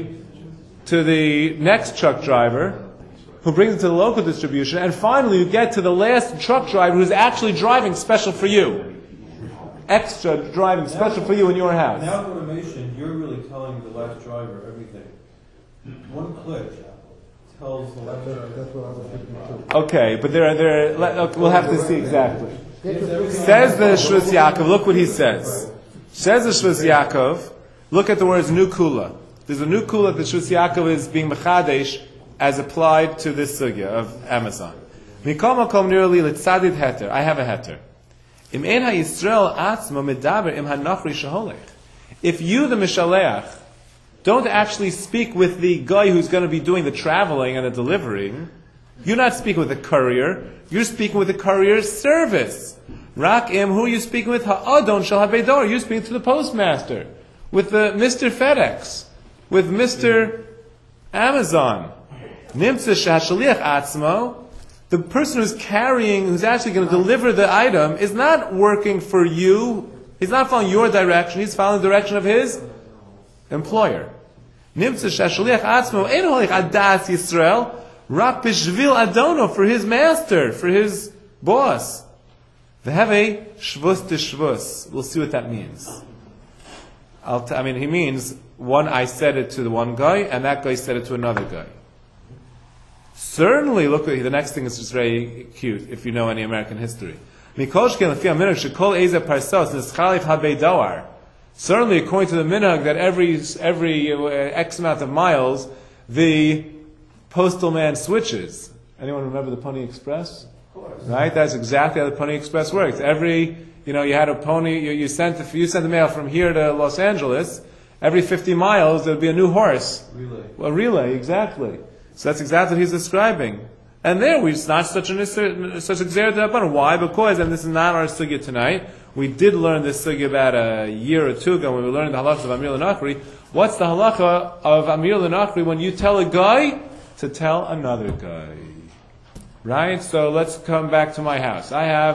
[SPEAKER 2] the next truck driver, who brings it to the local distribution, and finally you get to the last truck driver who's actually driving special for you. Extra driving special for you in your house.
[SPEAKER 9] Now automation, you're really telling the last driver everything. One click tells the last driver. That's what I was thinking too.
[SPEAKER 2] Okay, but we'll have to see exactly. Says the Shvus Yaakov, look what he says. Says the Shvus Yaakov, look at the words nukula. There's a nukula that the Shvus Yaakov is being mechadesh as applied to this sugya of Amazon. Mikol makom nirli litzadid heter. I have a heter. Im ein ha'Yisrael atzmo medaber im hanachri sheholech. If you, the Mishaleach, don't actually speak with the guy who's going to be doing the traveling and the delivering, you're not speaking with the courier, you're speaking with the courier's service. Rak im, who are you speaking with? Ha'adon shel ha'beidor. You're speaking to the postmaster, with the Mr. FedEx, with Mr. Amazon. Nimtza shehashaliach atzmo. The person who's actually going to deliver the item is not working for you. He's not following your direction. He's following the direction of his employer. Nimtza shehashaliach atzmo ein holich adas Yisrael rak b'shvil adono, for his master, for his boss. They have a shvus to shvus. We'll see what that means. He means I said it to the one guy, and that guy said it to another guy. Certainly, look, the next thing is just very cute, if you know any American history. Certainly, according to the minhag, that every X amount of miles, the postal man switches. Anyone remember the Pony Express? Right? That's exactly how the Pony Express works. You had a pony, you sent the mail from here to Los Angeles, every 50 miles there'd be a new horse. A relay, exactly. So that's exactly what he's describing. And there, it's not such a gzera d'rabbanan. Why? Because, and this is not our sugya tonight, we did learn this sugya about a year or two ago when we learned the halacha of Amir l'Nachri. What's the halacha of Amir l'Nachri when you tell a guy to tell another guy? Right? So let's come back to my house. I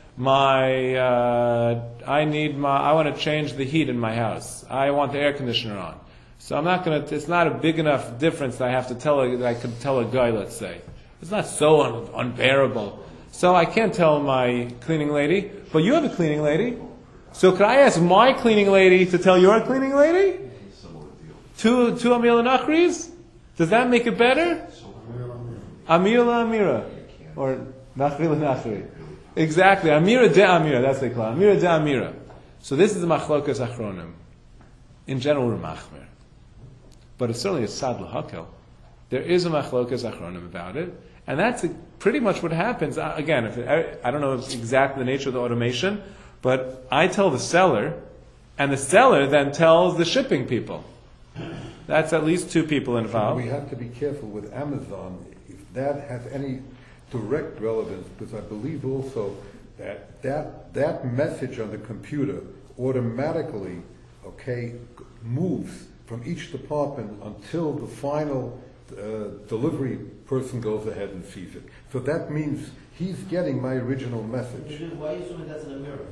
[SPEAKER 2] want to change the heat in my house. I want the air conditioner on. So it's not a big enough difference that I could tell a guy, let's say. It's not so unbearable. So I can't tell my cleaning lady, but you have a cleaning lady. So could I ask my cleaning lady to tell your cleaning lady? Two Amir Nachris? Does that make it better? Amir Amira. Or Nachri Nachri. Exactly. Amira de Amira. That's what they call it. Amira de Amira. So this is the Machlokas Achronim. In general, we're Machmer. But it's certainly a Sad L'Hakel. There is a Machlokas Achronim about it. And that's pretty much what happens. Again, I don't know exactly the nature of the automation, but I tell the seller, and the seller then tells the shipping people. That's at least two people involved.
[SPEAKER 5] We have to be careful with Amazon if that has any direct relevance, because I believe also that message on the computer automatically, moves from each department until the final delivery person goes ahead and sees it. So that means he's getting my original message.
[SPEAKER 8] Why are you assuming that's in a mirror?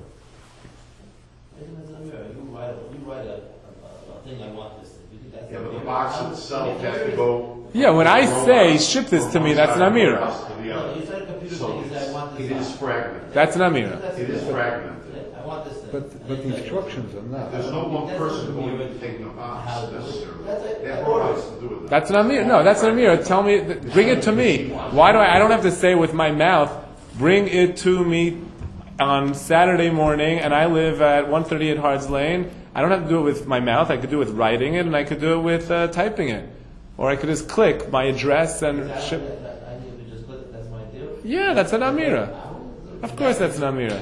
[SPEAKER 8] You write a thing, I want this thing. You think that's
[SPEAKER 6] But the box itself has to go.
[SPEAKER 2] Yeah, when I say ship this to me, that's an Amira.
[SPEAKER 8] No, you said a computer thing is I want this.
[SPEAKER 6] It is fragmented.
[SPEAKER 2] That's an Amira.
[SPEAKER 6] It is fragmented.
[SPEAKER 8] I want this thing.
[SPEAKER 5] But the instructions are not.
[SPEAKER 6] There's no one person going to take the box necessarily. That has to do with that.
[SPEAKER 2] That's an Amira. No, that's an Amira. Tell me, bring it to me. Why do I don't have to say with my mouth, bring it to me on Saturday morning, and I live at 130 at Hards Lane. I don't have to do it with my mouth. I could do it with writing it, and I could do it with typing it. Or I could just click my address and ship.
[SPEAKER 8] I need to just click it, that's my deal.
[SPEAKER 2] Yeah, that's an Amira. Of course that's an Amira.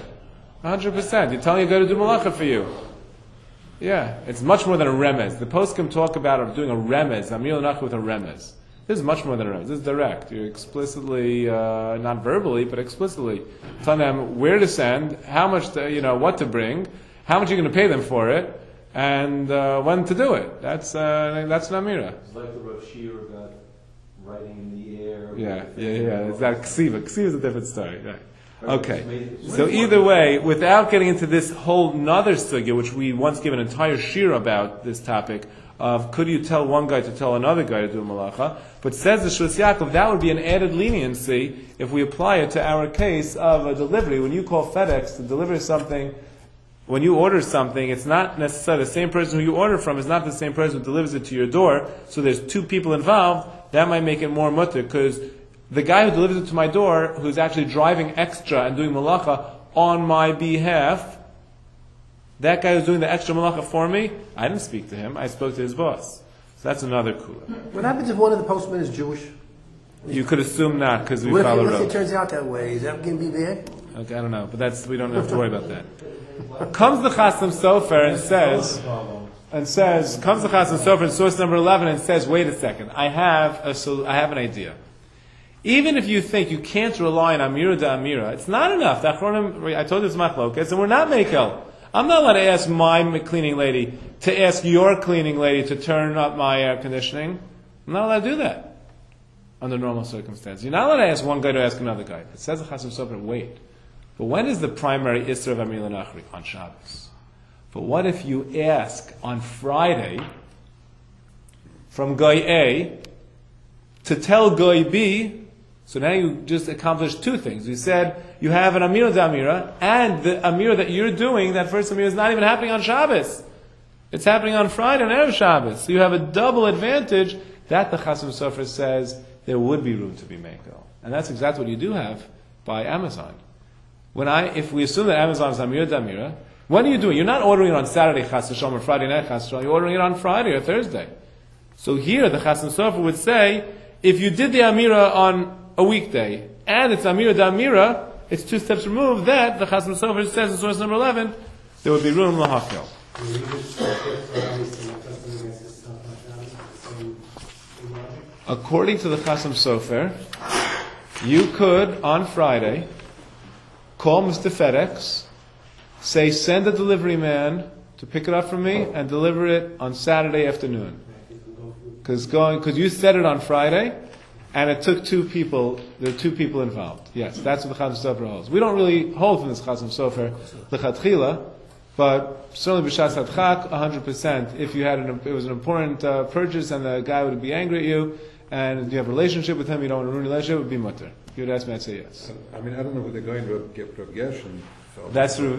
[SPEAKER 2] 100%. You're telling you to do malacha for you. Yeah, it's much more than a remez. The poskim talk about doing a remez, Amir L'Nach with a remez. This is much more than a remez. This is direct. You're explicitly, not verbally, but explicitly telling them where to send, how much, what to bring, how much you're going to pay them for it, and when to do it. That's an Amira.
[SPEAKER 9] It's like the Rav Shir about writing in the air.
[SPEAKER 2] Yeah. It's that ksiva. Ksiva is a different story. Yeah. Okay. So either way, without getting into this whole nother sugya, which we once gave an entire shir about this topic of could you tell one guy to tell another guy to do malacha, but says the Shus Yaakov, that would be an added leniency if we apply it to our case of a delivery. When you call FedEx to deliver something, when you order something, it's not necessarily the same person who you order from is not the same person who delivers it to your door, so there's two people involved. That might make it more mutter, because the guy who delivers it to my door, who's actually driving extra and doing malacha on my behalf, that guy who's doing the extra malacha for me, I didn't speak to him, I spoke to his boss. So that's another kula.
[SPEAKER 4] What happens if one of the postmen is Jewish?
[SPEAKER 2] You could assume not, because we
[SPEAKER 4] What
[SPEAKER 2] follow
[SPEAKER 4] if it
[SPEAKER 2] road.
[SPEAKER 4] turns out that way? Is that going to be bad?
[SPEAKER 2] Okay, I don't know, but we don't have to worry about that. Comes the Chasam Sofer and says, comes the Chasam Sofer in source number 11 and says, wait a second, I have an idea. Even if you think you can't rely on Amira de Amira, it's not enough. I told you it's machlokas, and we're not mekel. I'm not allowed to ask my cleaning lady to ask your cleaning lady to turn up my air conditioning. I'm not allowed to do that under normal circumstances. You're not allowed to ask one guy to ask another guy. It says the Chasam Sofer, wait. But when is the primary Isra of Amir L'Nachri? On Shabbos. But what if you ask on Friday from Guy A to tell Guy B? So now you just accomplished two things. You said you have an Amira de Amira, and the Amira that you're doing, that first Amira, is not even happening on Shabbos. It's happening on Friday and Erev Shabbos. So you have a double advantage that the Chasam Sofer says there would be room to be Mekel. And that's exactly what you do have by Amazon. If we assume that Amazon is Amira de Amira, what are you doing? You're not ordering it on Saturday Chas V'Shalom or Friday night Chas V'Shalom. You're ordering it on Friday or Thursday. So here the Chasam Sofer would say, if you did the Amira on a weekday, and it's Amira de Amira, it's two steps removed, that the Chasam Sofer says in source number 11, there would be room lahakel. According to the Chasam Sofer, you could, on Friday, call Mr. FedEx, say, send a delivery man to pick it up from me, and deliver it on Saturday afternoon. Because you said it on Friday, and it took two people, there are two people involved. Yes, that's what the Chasam Sofer holds. We don't really hold from this Chasam Sofer, the Chatchila, but certainly B'Shas Hadchak, 100%. If you had it was an important purchase and the guy would be angry at you, and you have a relationship with him, you don't want to ruin a relationship, it would be mutter. If you would ask me, I'd say yes.
[SPEAKER 5] I mean, I don't know who they're going to get Rav Gershon.
[SPEAKER 2] That's the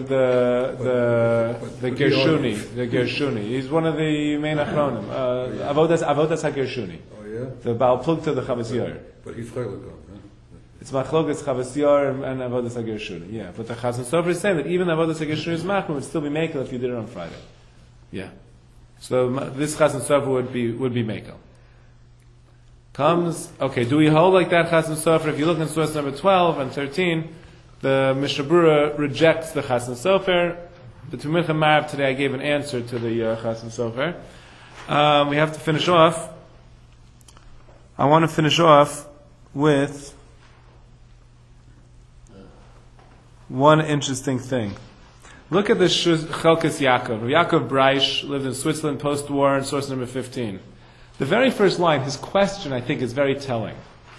[SPEAKER 2] Gershuni. The Gershuni. He's one of the main achronim. Avodas HaGershuni.
[SPEAKER 5] Oh yeah.
[SPEAKER 2] The Baal Plukta, the Chavas Yair.
[SPEAKER 5] But he's Chaylikon, huh?
[SPEAKER 2] It's Machlokas Chavas Yair and Avodas HaGershuni. Yeah, but the Chazon Sofer is saying that even Avodas HaGershuni is machmir would still be mekel if you did it on Friday. Yeah. So this Chazon Sofer would be mekel. Do we hold like that Chazon Sofer? If you look in source number 12 and 13, the Mishnah Berurah rejects the Chazon Sofer. The Tumim Marv today I gave an answer to the Chazon Sofer. We have to finish off. I want to finish off with one interesting thing. Look at the Chelkas Yaakov. Yaakov Breish lived in Switzerland post-war in source number 15. The very first line, his question, I think, is very telling.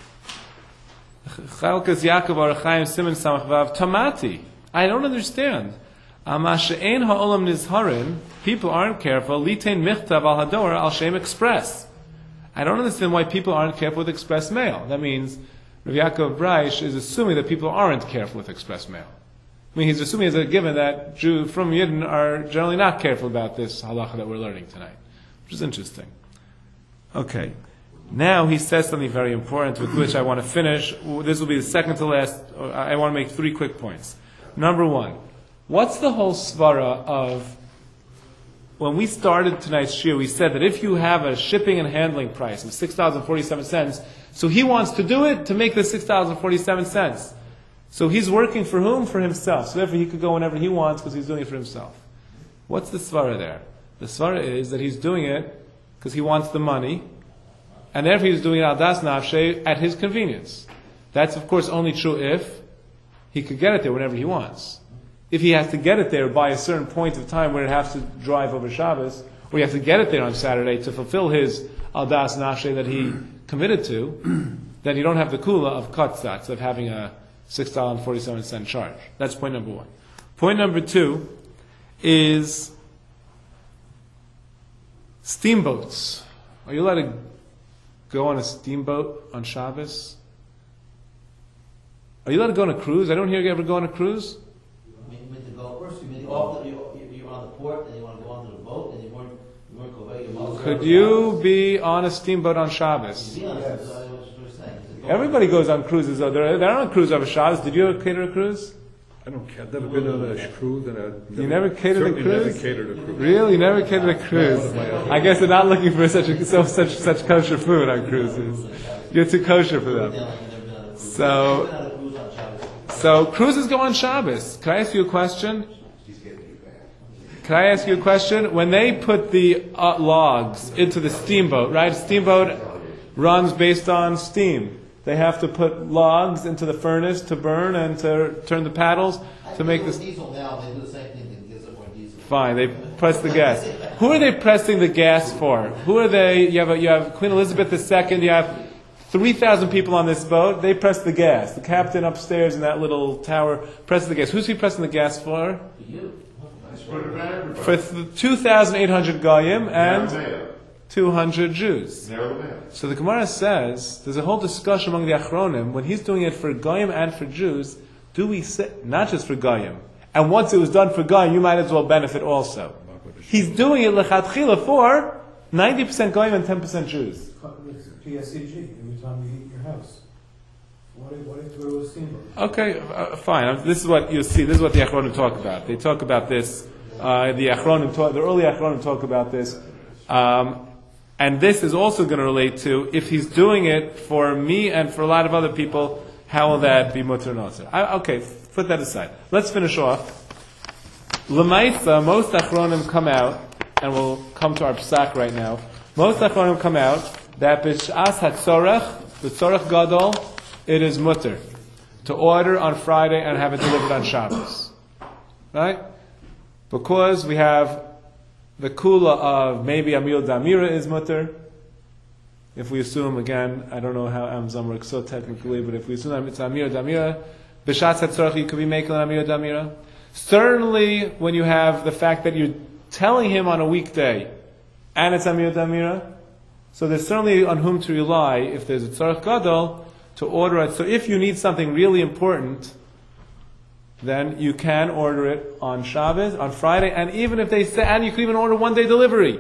[SPEAKER 2] Chelkas Yaakov Arachayim Siman Samach Vav Tamati. I don't understand. Amasha'ein ha'olam nizharin. People aren't careful. Litein michtav al hador al shem express. I don't understand why people aren't careful with express mail. That means Rav Yaakov Breish is assuming that people aren't careful with express mail. I mean, he's assuming as a given that Jews from Yidden are generally not careful about this halacha that we're learning tonight, which is interesting. Okay. Now he says something very important with which I want to finish. This will be the second to last. I want to make 3 quick points. Number 1, what's the whole svara of, when we started tonight's shiur, we said that if you have a shipping and handling price of $6.47, so he wants to do it to make the $6.47. So he's working for whom? For himself. So therefore he could go whenever he wants because he's doing it for himself. What's the svara there? The svara is that he's doing it because he wants the money, and therefore he's doing it al das nafshe at his convenience. That's of course only true if he could get it there whenever he wants. If he has to get it there by a certain point of time where it has to drive over Shabbos, or he has to get it there on Saturday to fulfill his al das nafshe that he committed to, then you don't have the kula of katzatz, of having a $6.47 charge. That's point number 1. Point number 2 is steamboats. Are you allowed to go on a steamboat on Shabbos? Are you allowed to go on a cruise? I don't hear you ever go on a cruise.
[SPEAKER 8] You mean to go first? You mean you're on the port and you want to go onto the boat and you weren't going to
[SPEAKER 2] Could you be on a steamboat on Shabbos? Everybody goes on cruises. They're on a cruise over Shabbos. Did you ever cater a cruise?
[SPEAKER 5] I don't care. I've never been on a cruise, and
[SPEAKER 2] you never catered a cruise.
[SPEAKER 5] Never catered a cruise.
[SPEAKER 2] Really, you never catered a cruise. I guess they're not looking for such kosher food on cruises. You're too kosher for them. So cruises go on Shabbos. Can I ask you a question? When they put the logs into the steamboat, right? Steamboat runs based on steam. They have to put logs into the furnace to burn and to turn the paddles to make this.
[SPEAKER 8] Diesel now, they do the same thing. They give more diesel.
[SPEAKER 2] Fine, they press the gas. Who are they pressing the gas for? Who are they? You have Queen Elizabeth II. You have 3,000 people on this boat. They press the gas. The captain upstairs in that little tower presses the gas. Who's he pressing the gas for? For 2,800 goyim and 200 Jews. So the Gemara says, there's a whole discussion among the Achronim, when he's doing it for Goyim and for Jews, do we say, not just for Goyim, and once it was done for Goyim, you might as well benefit also. He's doing it lechatchila for 90% Goyim and 10% Jews.
[SPEAKER 9] PSEG, every time you heat your house. What if there was a steamboat?
[SPEAKER 2] Okay, fine. This is what you see. This is what the Achronim talk about. They talk about this. The early Achronim talk about this. And this is also going to relate to, if he's doing it for me and for a lot of other people, how will that be mutter and osir? Okay, put that aside. Let's finish off. L'maisa, most Achronim come out, and we'll come to our psak right now. Most Achronim come out that b'sh'as hatzorach, the tzorach gadol, it is mutter to order on Friday and have it delivered on Shabbos, right? Because we have the kula of maybe Amir Damira is mutter. If we assume, again, I don't know how Amzam works so technically, but if we assume it's Amir Damira, B'shat Hatzorach, you could be making an Amir Damira. Certainly, when you have the fact that you're telling him on a weekday, and it's Amir Damira, So there's certainly on whom to rely if there's a tzarech gadol to order it. So if you need something really important, then you can order it on Shabbos, on Friday, and even if they say, and you can even order one-day delivery.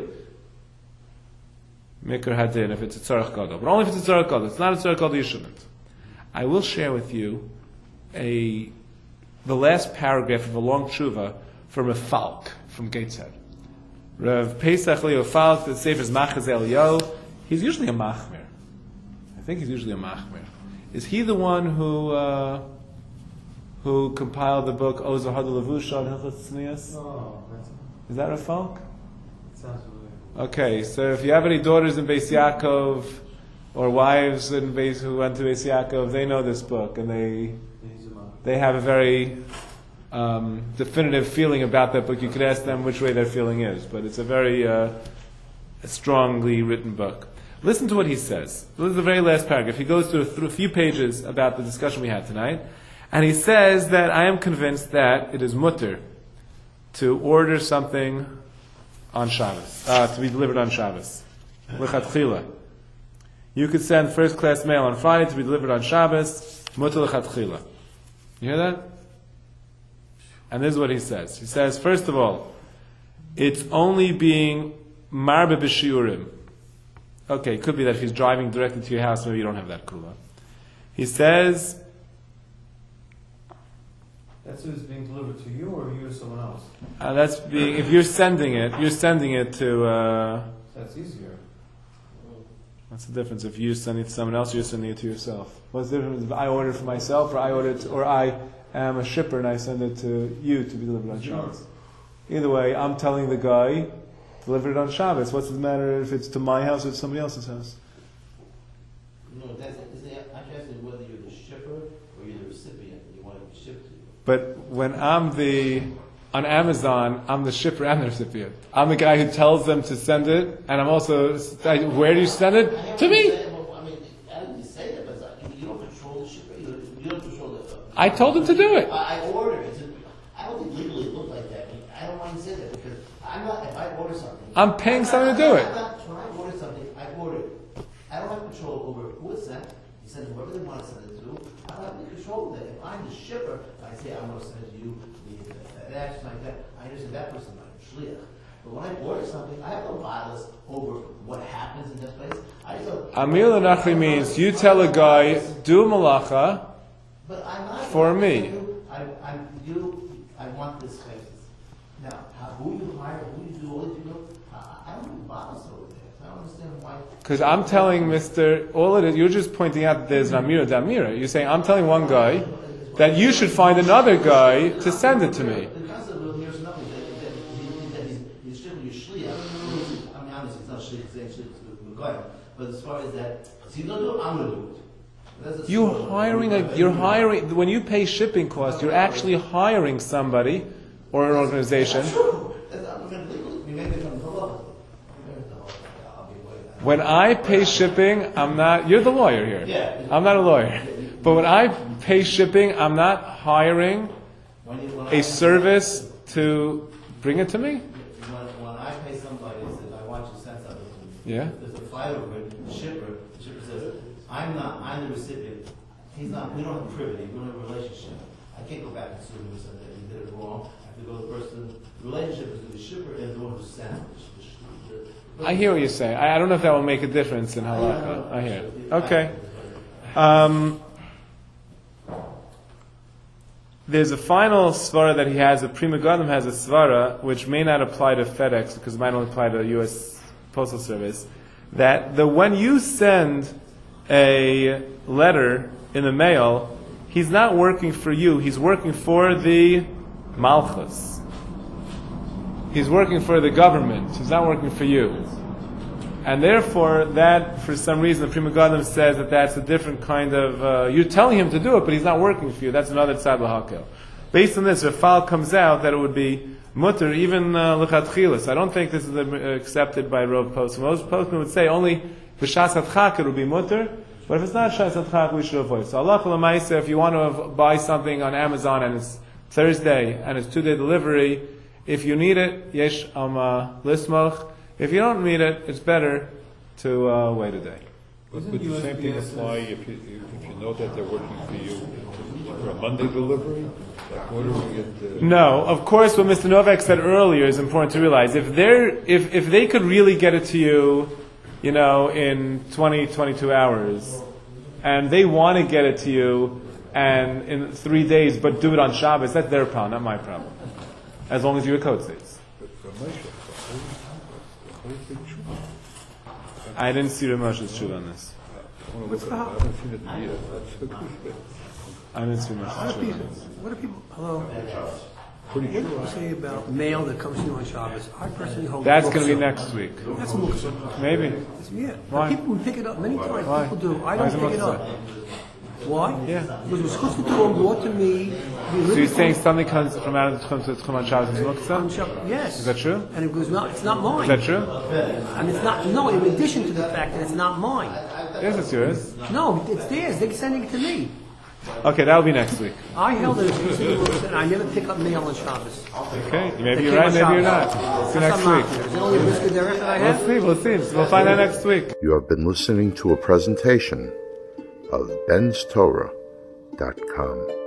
[SPEAKER 2] Mikr hadin, if it's a tzarech gadol. But only if it's a tzarech gadol. It's not a tzarech gadol, you shouldn't. I will share with you the last paragraph of a long tshuva from a Falk from Gateshead. Rav Pesach Leo Falk, the Sefer is Machaz Eliyahu. He's usually a machmir. I think he's usually a machmir. Is he the one who compiled the book Ozer Hada Levusha and Hilchos Tznius?
[SPEAKER 9] Oh,
[SPEAKER 2] Is that Rav Falk?
[SPEAKER 9] sounds familiar.
[SPEAKER 2] Okay, so if you have any daughters in Beis Yaakov or wives in Beis who went to Beis Yaakov, they know this book and they have a very definitive feeling about that book. You could ask them which way their feeling is, but it's a very strongly written book. Listen to what he says. This is the very last paragraph. He goes through a few pages about the discussion we had tonight, and he says that I am convinced that it is mutter to order something on Shabbos, to be delivered on Shabbos. L'chatchila. You could send first class mail on Friday to be delivered on Shabbos. Mutter l'chatchila. You hear that? And this is what he says. He says, first of all, it's only being marbe b'shiurim. Okay, it could be that if he's driving directly to your house, maybe you don't have that kula. He says,
[SPEAKER 9] That's who's being delivered to you or you or someone else?
[SPEAKER 2] that's being, if you're sending it to,
[SPEAKER 9] That's easier.
[SPEAKER 2] what's the difference? If you're sending it to someone else, or you're sending it to yourself. What's the difference if I order it for myself, or I am a shipper and I send it to you to be delivered on Shabbos? Either way, I'm telling the guy, deliver it on Shabbos. What's the matter if it's to my house or to somebody else's house?
[SPEAKER 8] No, I'm asking whether you're the shipper or you're the recipient. You want it to be shipped to you.
[SPEAKER 2] But when on Amazon, I'm the shipper and the recipient. I'm the guy who tells them to send it, and I'm also, where do you send it? To me!
[SPEAKER 8] I didn't say that, but you don't control the shipper. You don't control the...
[SPEAKER 2] I told him to do it.
[SPEAKER 8] I ordered it. I don't think legally it looked like that. I don't want to say that because I'm not, if I order something...
[SPEAKER 2] I'm paying someone to do it.
[SPEAKER 8] When I order something, I order it. I don't have control over who it's sent. He sends whoever they want to send it to. I don't have any control over that. If I'm the shipper, I say I'm going to send it to you, the action like that, I understand that person, like shliach. But when I order something, I have no bias over what happens in that place. I just
[SPEAKER 2] Amir L'Nachri means you tell a guy, do malacha
[SPEAKER 8] but I'm not
[SPEAKER 2] for me.
[SPEAKER 8] I want this place. Now, who you hire, who you do, all you know, I don't have bias over there. I don't understand why.
[SPEAKER 2] Because I'm telling all it is, you're just pointing out that there's an Amira Damira. You're saying, I'm telling one guy that you should find another guy to send it to me.
[SPEAKER 8] The concept of there's nothing that he's shipping you shli. I mean, honestly, it's not shli, it's saying shli to the guy. But as far as that, so you don't do it, I'm going to do it.
[SPEAKER 2] You're hiring, when you pay shipping costs, you're actually hiring somebody or an organization. When I pay shipping, you're the lawyer here. I'm not a lawyer. But when I pay shipping, I'm not hiring a service to bring it to me.
[SPEAKER 8] When I pay somebody and says, I want you to send something to me.
[SPEAKER 2] Yeah.
[SPEAKER 8] There's a file over it, the shipper says, I'm the recipient. We don't have a privity, we don't have a relationship. I can't go back and sue him and say that he did it wrong. I have to go to the person, the relationship is to the shipper and the one who sent it.
[SPEAKER 2] I hear what you're saying. I don't know if that will make a difference in halakha. I hear it. Okay. There's a final svara that he has, a Prima Gadam has a svara, which may not apply to FedEx, because it might only apply to the U.S. Postal Service, that when you send a letter in the mail, he's not working for you, he's working for the Malchus. He's working for the government. He's not working for you. And therefore, that, for some reason, the Prima Gadam says that that's a different kind of... you're telling him to do it, but he's not working for you. That's another tzad l'hakel. Based on this, if file comes out that it would be mutter, even l'chatchilas. I don't think this is accepted by Rov Poskim. Most Poskim would say only b'shas hatchak it would be mutter, but if it's not shas hatchak, we should avoid. So Allah l'maisa, if you want to buy something on Amazon and it's Thursday and it's 2-day delivery, if you need it, yesh lismoch. If you don't need it, it's better to wait a day.
[SPEAKER 5] But would the same thing apply if you know that they're working for you for a Monday delivery? Like ordering it?
[SPEAKER 2] No, of course. What Mr. Novak said earlier is important to realize. If they could really get it to you, in 22 hours, and they want to get it to you, and in 3 days, but do it on Shabbos, that's their problem, not my problem. As long as you're a code states. I didn't see Ramos's truth on this.
[SPEAKER 5] I haven't seen it either.
[SPEAKER 2] I didn't see Ramos's truth on this.
[SPEAKER 4] What do people, hello?
[SPEAKER 5] Pretty
[SPEAKER 4] What do
[SPEAKER 5] sure.
[SPEAKER 4] you say about mail that comes to you on Shabbos? I personally hold.
[SPEAKER 2] That's going to be
[SPEAKER 4] muktzah.
[SPEAKER 2] next week.
[SPEAKER 4] That's muktzah.
[SPEAKER 2] Maybe.
[SPEAKER 4] Yeah.
[SPEAKER 2] Why?
[SPEAKER 4] People will pick it up. Many times
[SPEAKER 2] Why?
[SPEAKER 4] people do. I
[SPEAKER 2] Why
[SPEAKER 4] don't
[SPEAKER 2] is it
[SPEAKER 4] pick it up.
[SPEAKER 2] muktzah?
[SPEAKER 4] Why?
[SPEAKER 2] Yeah.
[SPEAKER 4] Because it was supposed to do brought to me.
[SPEAKER 2] So you're saying something comes from out of the Chum on Shabbos is
[SPEAKER 4] on
[SPEAKER 2] Muktzah?
[SPEAKER 4] Shabbos. Yes.
[SPEAKER 2] Is that true?
[SPEAKER 4] And it goes, no, it's not mine.
[SPEAKER 2] Is that true?
[SPEAKER 4] And it's not, no, in addition to the fact that it's not mine.
[SPEAKER 2] Yes, it's yours.
[SPEAKER 4] No, it's theirs. They're sending it to me.
[SPEAKER 2] Okay, that'll be next week.
[SPEAKER 4] I held it as and I never pick up mail on Shabbos.
[SPEAKER 2] Okay, maybe
[SPEAKER 4] They
[SPEAKER 2] you're
[SPEAKER 4] came
[SPEAKER 2] right,
[SPEAKER 4] on
[SPEAKER 2] maybe you're
[SPEAKER 4] Shabbos.
[SPEAKER 2] not. See
[SPEAKER 4] That's
[SPEAKER 2] next
[SPEAKER 4] not
[SPEAKER 2] week.
[SPEAKER 4] mine. Is it only a risk of derech that I have?
[SPEAKER 2] We'll see. We'll find out next week.
[SPEAKER 1] You have been listening to a presentation of benstorah.com.